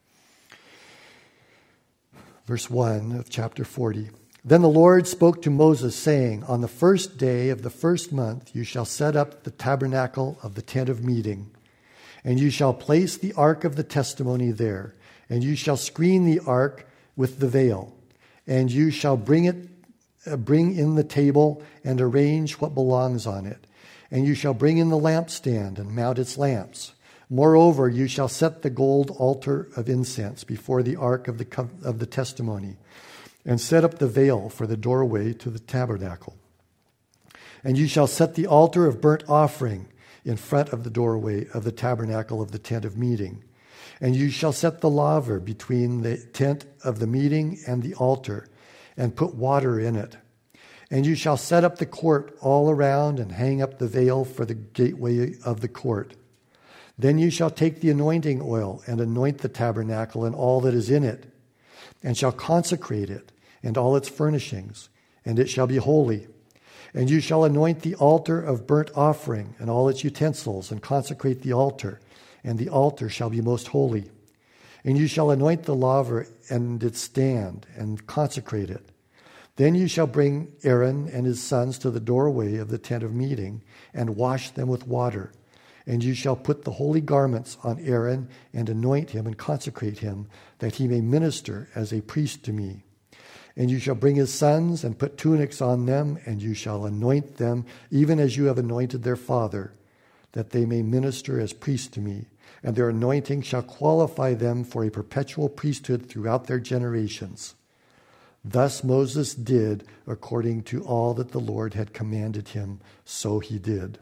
Verse one of chapter forty. Then the Lord spoke to Moses, saying, on the first day of the first month you shall set up the tabernacle of the tent of meeting, and you shall place the ark of the testimony there, and you shall screen the ark with the veil, and you shall bring it, uh, bring in the table and arrange what belongs on it, and you shall bring in the lampstand and mount its lamps. Moreover, you shall set the gold altar of incense before the ark of the co- of the testimony, and set up the veil for the doorway to the tabernacle. And you shall set the altar of burnt offering in front of the doorway of the tabernacle of the tent of meeting. And you shall set the laver between the tent of the meeting and the altar, and put water in it. And you shall set up the court all around, and hang up the veil for the gateway of the court. Then you shall take the anointing oil, and anoint the tabernacle and all that is in it, and shall consecrate it, and all its furnishings, and it shall be holy. And you shall anoint the altar of burnt offering and all its utensils, and consecrate the altar, and the altar shall be most holy. And you shall anoint the laver and its stand, and consecrate it. Then you shall bring Aaron and his sons to the doorway of the tent of meeting, and wash them with water. And you shall put the holy garments on Aaron, and anoint him, and consecrate him, that he may minister as a priest to me. And you shall bring his sons, and put tunics on them, and you shall anoint them, even as you have anointed their father, that they may minister as priests to me. And their anointing shall qualify them for a perpetual priesthood throughout their generations. Thus Moses did according to all that the Lord had commanded him, so he did.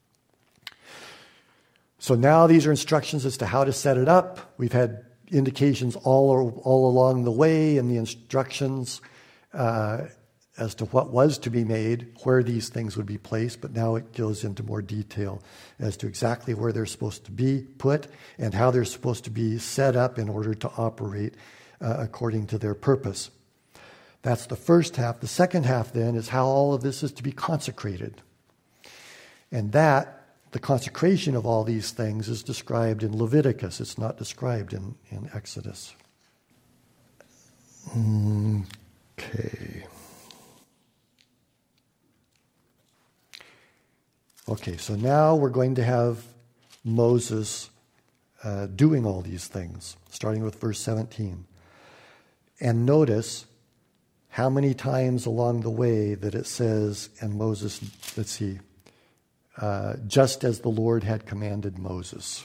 So now these are instructions as to how to set it up. We've had indications all, all along the way in the instructions uh, as to what was to be made, where these things would be placed, but now it goes into more detail as to exactly where they're supposed to be put and how they're supposed to be set up in order to operate uh, according to their purpose. That's the first half. The second half then is how all of this is to be consecrated. And that, the consecration of all these things, is described in Leviticus. It's not described in, in Exodus. Okay. Okay, so now we're going to have Moses uh, doing all these things, starting with verse seventeen. And notice how many times along the way that it says, and Moses, let's see, uh, just as the Lord had commanded Moses.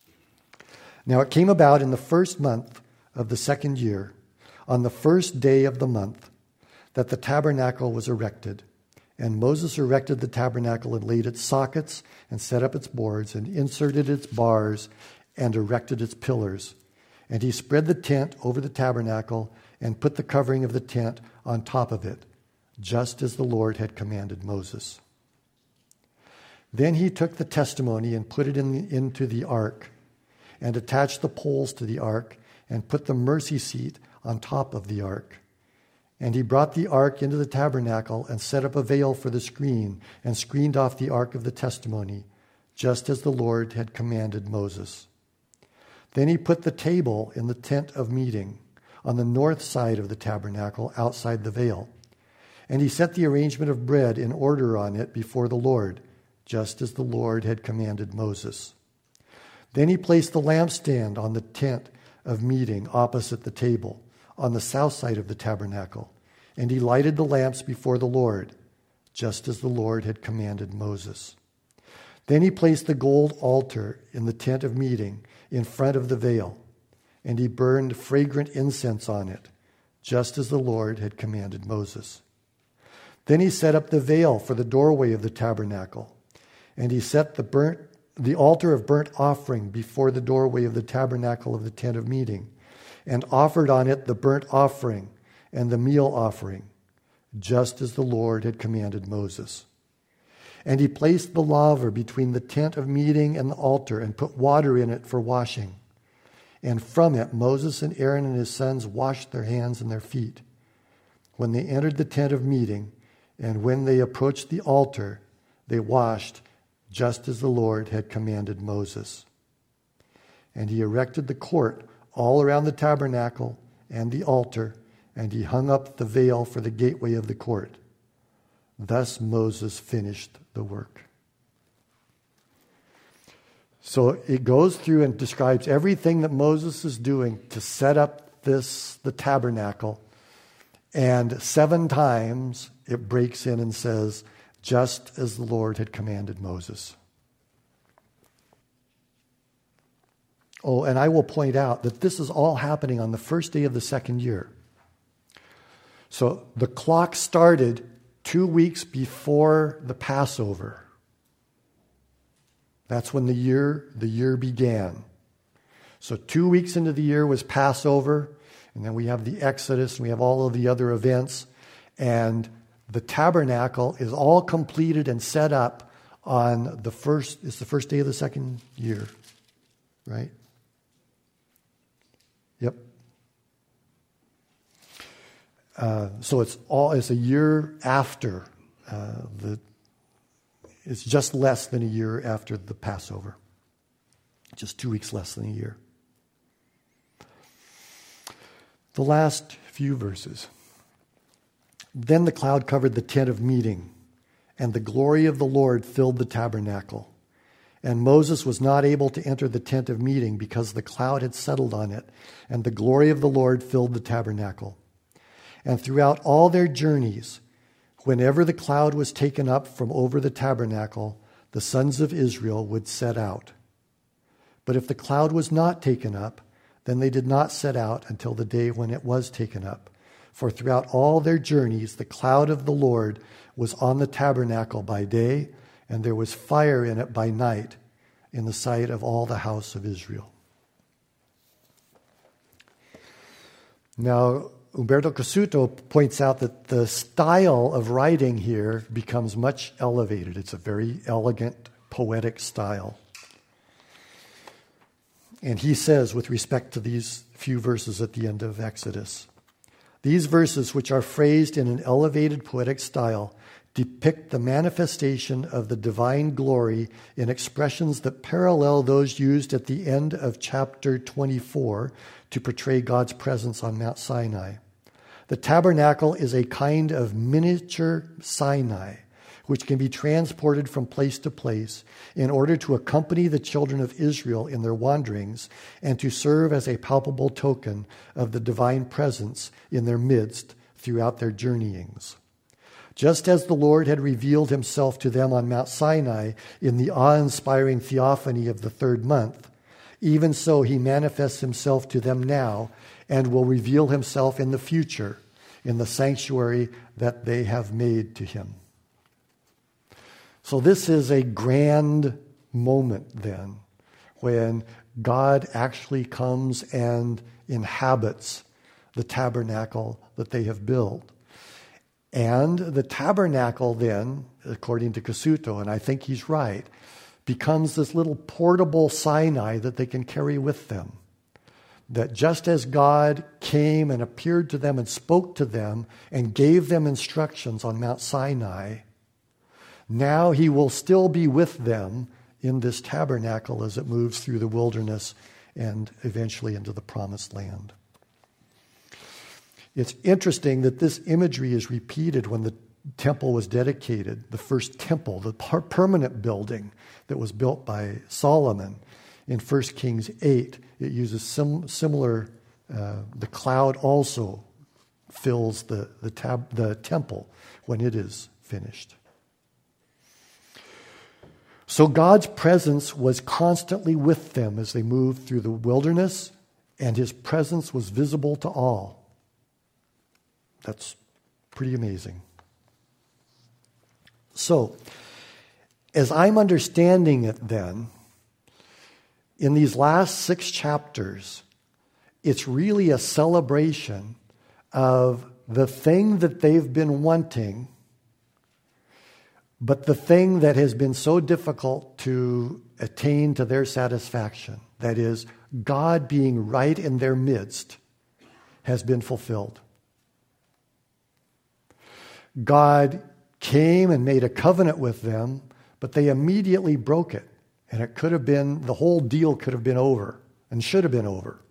Now it came about in the first month of the second year, on the first day of the month, that the tabernacle was erected. And Moses erected the tabernacle and laid its sockets and set up its boards and inserted its bars and erected its pillars. And he spread the tent over the tabernacle and put the covering of the tent on top of it, just as the Lord had commanded Moses. Then he took the testimony and put it in the, into the ark, and attached the poles to the ark, and put the mercy seat on top of the ark. And he brought the ark into the tabernacle and set up a veil for the screen, and screened off the ark of the testimony, just as the Lord had commanded Moses. Then he put the table in the tent of meeting, on the north side of the tabernacle, outside the veil. And he set the arrangement of bread in order on it before the Lord, just as the Lord had commanded Moses. Then he placed the lampstand on the tent of meeting opposite the table, on the south side of the tabernacle. And he lighted the lamps before the Lord, just as the Lord had commanded Moses. Then he placed the gold altar in the tent of meeting in front of the veil, and he burned fragrant incense on it, just as the Lord had commanded Moses. Then he set up the veil for the doorway of the tabernacle, and he set the burnt the altar of burnt offering before the doorway of the tabernacle of the tent of meeting, and offered on it the burnt offering and the meal offering, just as the Lord had commanded Moses. And he placed the laver between the tent of meeting and the altar, and put water in it for washing. And from it Moses and Aaron and his sons washed their hands and their feet when they entered the tent of meeting, and when they approached the altar, they washed just as the Lord had commanded Moses. And he erected the court all around the tabernacle and the altar, and he hung up the veil for the gateway of the court. Thus Moses finished the work. So it goes through and describes everything that Moses is doing to set up this, the tabernacle. And seven times it breaks in and says, just as the Lord had commanded Moses. Oh, and I will point out that this is all happening on the first day of the second year. So the clock started two weeks before the Passover. That's when the year, the year began. So two weeks into the year was Passover, and then we have the Exodus, and we have all of the other events, and the tabernacle is all completed and set up on the first, it's the first day of the second year, right? Yep. Uh, so it's all, it's a year after uh, the, it's just less than a year after the Passover. Just two weeks less than a year. The last few verses. Then the cloud covered the tent of meeting, and the glory of the Lord filled the tabernacle. And Moses was not able to enter the tent of meeting because the cloud had settled on it, and the glory of the Lord filled the tabernacle. And throughout all their journeys, whenever the cloud was taken up from over the tabernacle, the sons of Israel would set out. But if the cloud was not taken up, then they did not set out until the day when it was taken up. For throughout all their journeys, the cloud of the Lord was on the tabernacle by day, and there was fire in it by night, in the sight of all the house of Israel. Now, Umberto Cassuto points out that the style of writing here becomes much elevated. It's a very elegant, poetic style. And he says, with respect to these few verses at the end of Exodus, these verses, which are phrased in an elevated poetic style, depict the manifestation of the divine glory in expressions that parallel those used at the end of chapter twenty-four to portray God's presence on Mount Sinai. The tabernacle is a kind of miniature Sinai, which can be transported from place to place in order to accompany the children of Israel in their wanderings and to serve as a palpable token of the divine presence in their midst throughout their journeyings. Just as the Lord had revealed himself to them on Mount Sinai in the awe-inspiring theophany of the third month, even so he manifests himself to them now and will reveal himself in the future in the sanctuary that they have made to him. So this is a grand moment then when God actually comes and inhabits the tabernacle that they have built. And the tabernacle then, according to Cassuto, and I think he's right, becomes this little portable Sinai that they can carry with them. That just as God came and appeared to them and spoke to them and gave them instructions on Mount Sinai, now he will still be with them in this tabernacle as it moves through the wilderness and eventually into the promised land. It's interesting that this imagery is repeated when the temple was dedicated, the first temple, the permanent building that was built by Solomon. In First Kings eight, it uses sim- similar, uh, the cloud also fills the, the, tab- the temple when it is finished. So God's presence was constantly with them as they moved through the wilderness, and his presence was visible to all. That's pretty amazing. So, as I'm understanding it then, in these last six chapters, it's really a celebration of the thing that they've been wanting, but the thing that has been so difficult to attain to their satisfaction, that is, God being right in their midst, has been fulfilled. God came and made a covenant with them, but they immediately broke it. And it could have been, the whole deal could have been over and should have been over.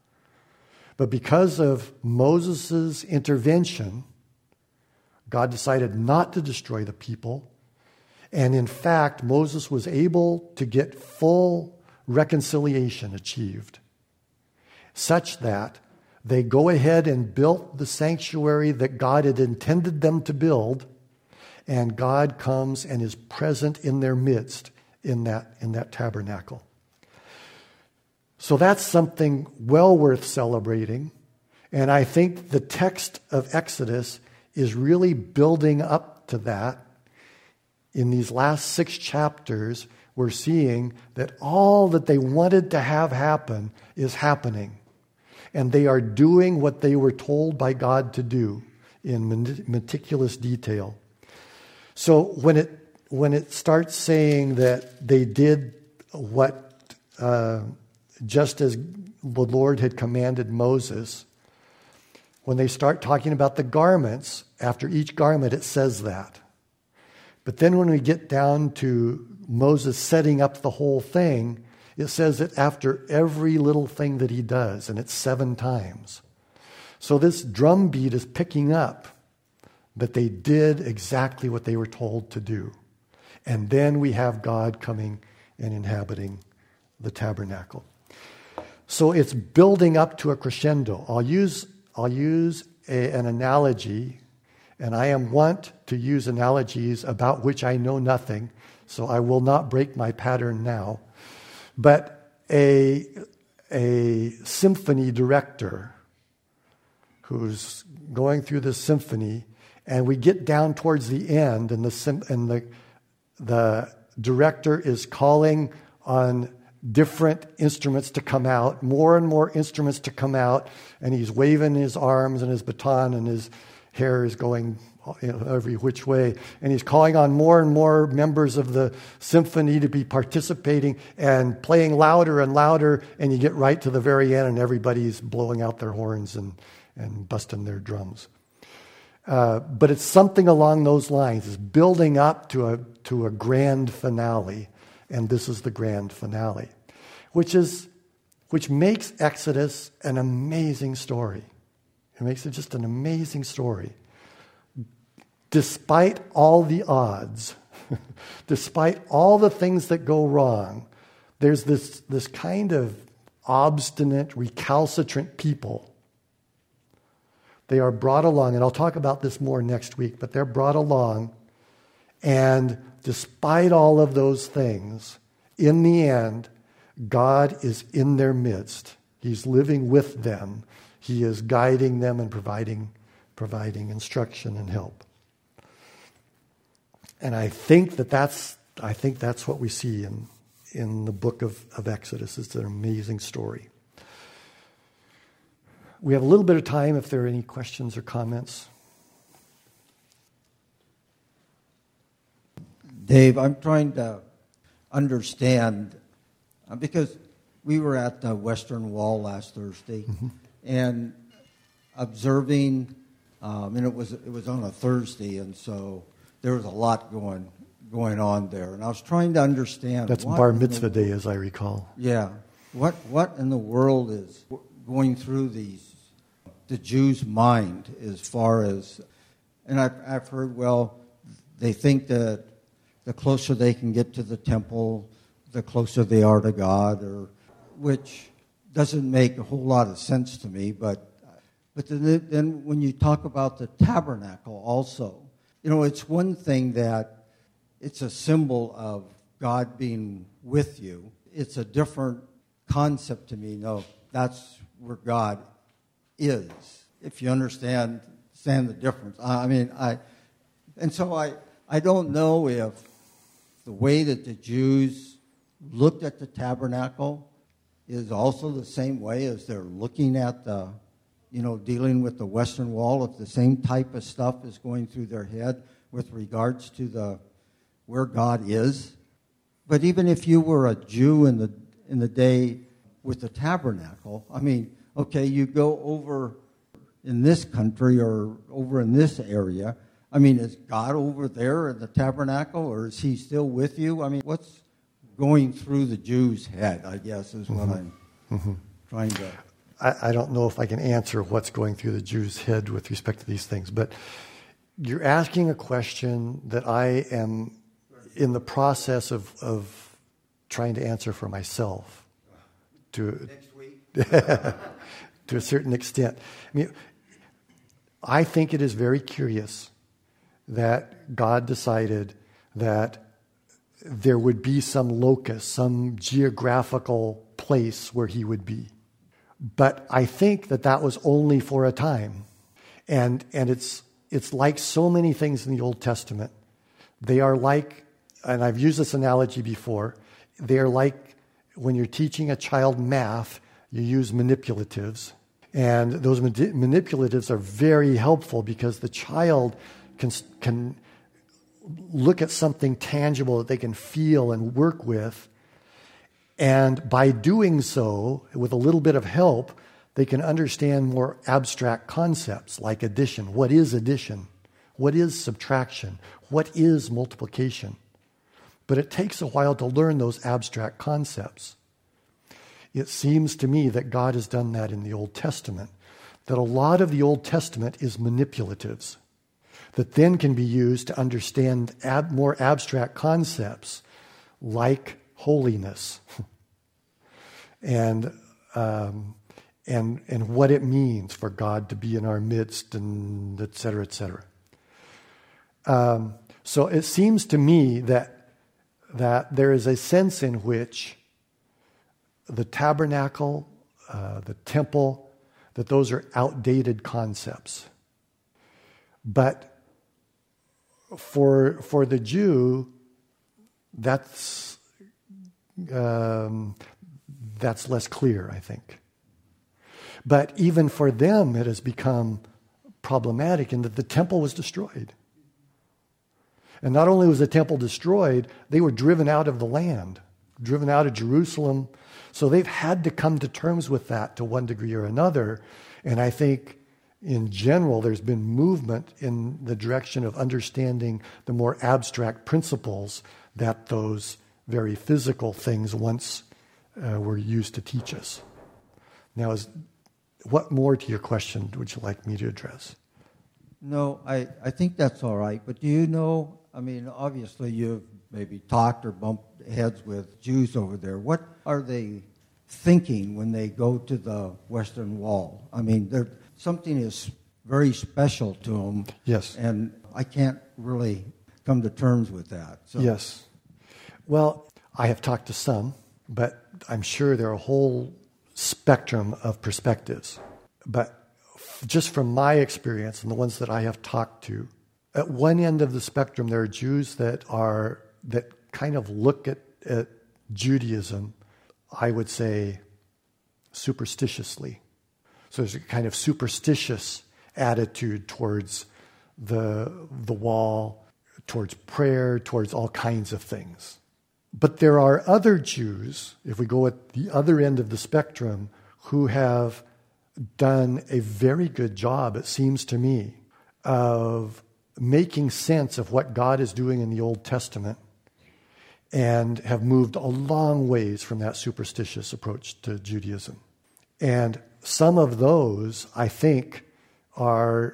But because of Moses' intervention, God decided not to destroy the people. And in fact, Moses was able to get full reconciliation achieved, such that they go ahead and built the sanctuary that God had intended them to build, and God comes and is present in their midst in that, in that tabernacle. So that's something well worth celebrating. And I think the text of Exodus is really building up to that. In these last six chapters, we're seeing that all that they wanted to have happen is happening. And they are doing what they were told by God to do in meticulous detail. So when it when it starts saying that they did what uh, just as the Lord had commanded Moses, when they start talking about the garments, after each garment it says that. But then when we get down to Moses setting up the whole thing, it says that after every little thing that he does, and it's seven times. So this drumbeat is picking up that they did exactly what they were told to do. And then we have God coming and inhabiting the tabernacle. So it's building up to a crescendo. I'll use, I'll use a, an analogy, and I am wont to use analogies about which I know nothing, so I will not break my pattern now. But a, a symphony director who's going through the symphony, and we get down towards the end, and the and the the director is calling on different instruments to come out, more and more instruments to come out, and he's waving his arms and his baton, and his hair is going every which way, and he's calling on more and more members of the symphony to be participating and playing louder and louder, and you get right to the very end and everybody's blowing out their horns and, and busting their drums. Uh, but it's something along those lines. It's building up to a to a grand finale, and this is the grand finale, which is which makes Exodus an amazing story. It makes it just an amazing story. Despite all the odds, despite all the things that go wrong, there's this, this kind of obstinate, recalcitrant people They are brought along, and I'll talk about this more next week, but they're brought along, and despite all of those things, in the end, God is in their midst. He's living with them. He is guiding them and providing, providing instruction and help. And I think that that's, I think that's what we see in, in the book of, of Exodus. It's an amazing story. We have a little bit of time if there are any questions or comments. Dave, I'm trying to understand, uh, because we were at the Western Wall last Thursday, mm-hmm. and observing, um, and it was it was on a Thursday, and so there was a lot going going on there, and I was trying to understand. That's Bar Mitzvah Day, as I recall. Yeah, what what in the world is going through these the Jews' mind as far as, and I've I've heard well, they think that the closer they can get to the temple, the closer they are to God, or which doesn't make a whole lot of sense to me. But but then, then when you talk about the tabernacle also, you know, it's one thing that it's a symbol of God being with you. It's a different concept to me. No, that's where God is. If you understand, understand the difference. I mean, I, and so I, I don't know if the way that the Jews looked at the tabernacle is also the same way as they're looking at the, you know, dealing with the Western Wall, if the same type of stuff is going through their head with regards to the where God is. But even if you were a Jew in the in the day with the tabernacle, I mean, okay, you go over in this country or over in this area. I mean, is God over there in the tabernacle, or is he still with you? I mean, what's going through the Jews' head, I guess, is what mm-hmm. I'm mm-hmm. trying to... I, I don't know if I can answer what's going through the Jews' head with respect to these things, but you're asking a question that I am in the process of, of trying to answer for myself. To, Next week? to a certain extent. I mean, I think it is very curious that God decided that there would be some locus, some geographical place where he would be. But I think that that was only for a time. And and it's it's like so many things in the Old Testament. They are like, and I've used this analogy before, they are like when you're teaching a child math, you use manipulatives. And those manip- manipulatives are very helpful because the child can can look at something tangible that they can feel and work with. And by doing so, with a little bit of help, they can understand more abstract concepts like addition. What is addition? What is subtraction? What is multiplication? But it takes a while to learn those abstract concepts. It seems to me that God has done that in the Old Testament, that a lot of the Old Testament is manipulatives that then can be used to understand ab- more abstract concepts like holiness and um, and and what it means for God to be in our midst, and et cetera, et cetera. Um, so it seems to me that that there is a sense in which the tabernacle, uh, the temple, that those are outdated concepts. But for for the Jew, that's um, that's less clear, I think. But even for them, it has become problematic in that the temple was destroyed. And not only was the temple destroyed, they were driven out of the land, driven out of Jerusalem. So they've had to come to terms with that to one degree or another. And I think in general, there's been movement in the direction of understanding the more abstract principles that those very physical things once uh, were used to teach us. Now, is, what more to your question would you like me to address? No, I, I think that's all right. But do you know, I mean, obviously you've maybe talked or bumped heads with Jews over there. What are they thinking when they go to the Western Wall? I mean, they're... something is very special to them. Yes. And I can't really come to terms with that. So. Yes. Well, I have talked to some, but I'm sure there are a whole spectrum of perspectives. But f- just from my experience and the ones that I have talked to, at one end of the spectrum, there are Jews that are that kind of look at, at Judaism, I would say, superstitiously. So there's a kind of superstitious attitude towards the the wall, towards prayer, towards all kinds of things. But there are other Jews, if we go at the other end of the spectrum, who have done a very good job, it seems to me, of making sense of what God is doing in the Old Testament and have moved a long ways from that superstitious approach to Judaism. And some of those, I think, are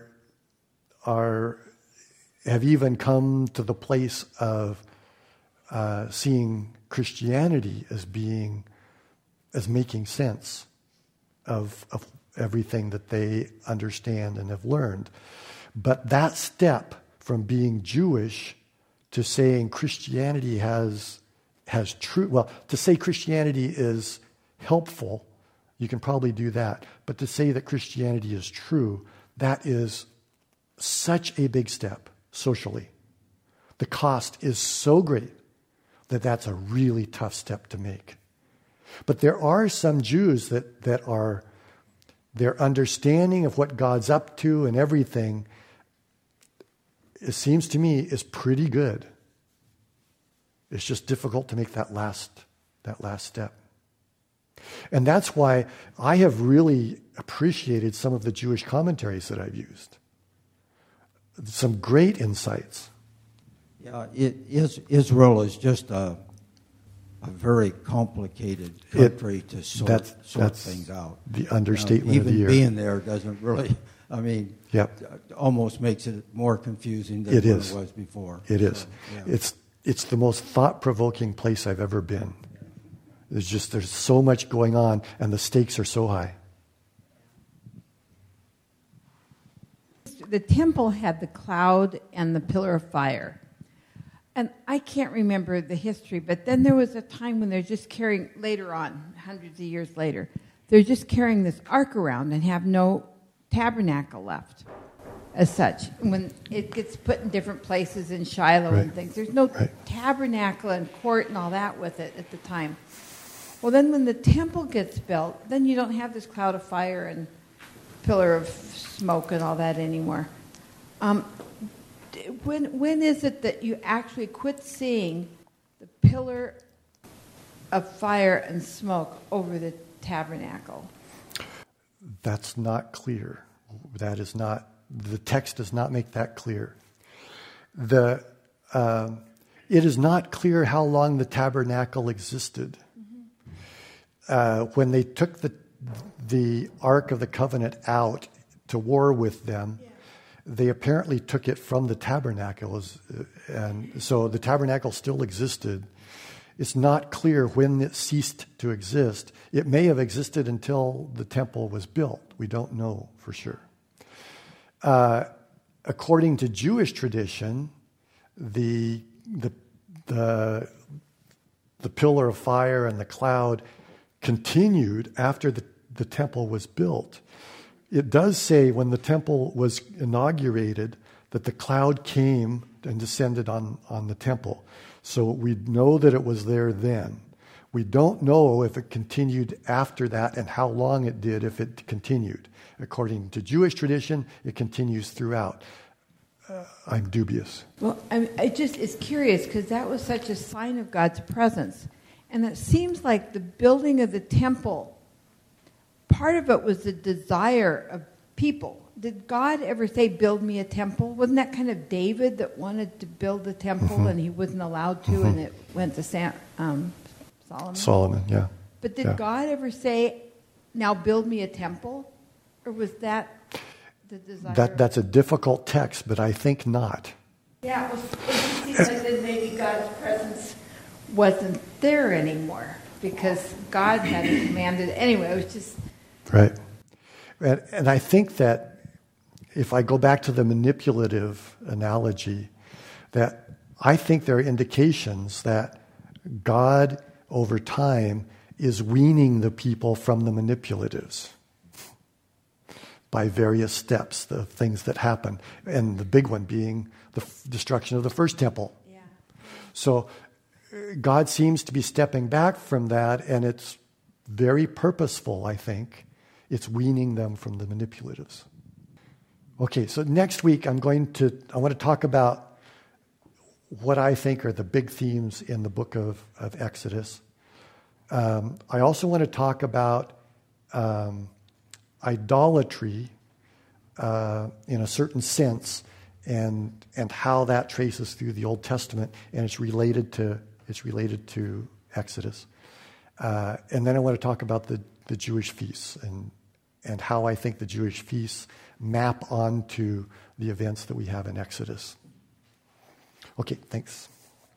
are have even come to the place of uh, seeing Christianity as being as making sense of of everything that they understand and have learned. But that step from being Jewish to saying Christianity has has true well, to say Christianity is helpful, you can probably do that. But to say that Christianity is true, that is such a big step socially. The cost is so great that that's a really tough step to make. But there are some Jews that, that are, their understanding of what God's up to and everything, it seems to me, is pretty good. It's just difficult to make that last, that last step. And that's why I have really appreciated some of the Jewish commentaries that I've used. Some great insights. Yeah, it is, Israel is just a, a very complicated country it, to sort, that's, sort that's things out. The understatement you know, of the year. Even being there doesn't really, I mean, yep. almost makes it more confusing than it, it is. was before. It so, is. Yeah. It's it's the most thought-provoking place I've ever been. There's just, there's so much going on, and the stakes are so high. The temple had the cloud and the pillar of fire. And I can't remember the history, but then there was a time when they're just carrying, later on, hundreds of years later, they're just carrying this ark around and have no tabernacle left as such. When it gets put in different places in Shiloh right. and things, there's no right. tabernacle and court and all that with it at the time. Well, then when the temple gets built, then you don't have this cloud of fire and pillar of smoke and all that anymore. Um, when when is it that you actually quit seeing the pillar of fire and smoke over the tabernacle? That's not clear. That is not, the text does not make that clear. The um, it is not clear how long the tabernacle existed. Uh, when they took the the Ark of the Covenant out to war with them, yeah. they apparently took it from the tabernacle, and so the tabernacle still existed. It's not clear when it ceased to exist. It may have existed until the temple was built. We don't know for sure. Uh, according to Jewish tradition, the the the the pillar of fire and the cloud continued after the, the temple was built. It does say when the temple was inaugurated that the cloud came and descended on, on the temple. So we know that it was there then. We don't know if it continued after that and how long it did if it continued. According to Jewish tradition, it continues throughout. Uh, I'm dubious. Well, I, I just, it's curious because that was such a sign of God's presence. And it seems like the building of the temple, part of it was the desire of people. Did God ever say, build me a temple? Wasn't that kind of David that wanted to build the temple mm-hmm. and he wasn't allowed to mm-hmm. and it went to Sam, um, Solomon? Solomon, yeah. But did yeah. God ever say, now build me a temple? Or was that the desire? That, that's a difficult text, but I think not. Yeah, it, was, it seems like that maybe God's presence wasn't there anymore because God had commanded. Anyway, it was just... Right. And, and I think that if I go back to the manipulative analogy, that I think there are indications that God, over time, is weaning the people from the manipulatives by various steps, the things that happen, and the big one being the f- destruction of the first temple. Yeah. So God seems to be stepping back from that, and it's very purposeful, I think. It's weaning them from the manipulatives. Okay, so next week I'm going to, I want to talk about what I think are the big themes in the book of, of Exodus. Um, I also want to talk about um, idolatry uh, in a certain sense, and and how that traces through the Old Testament, and it's related to it's related to Exodus. Uh, and then I want to talk about the, the Jewish feasts and and how I think the Jewish feasts map onto the events that we have in Exodus. Okay, thanks.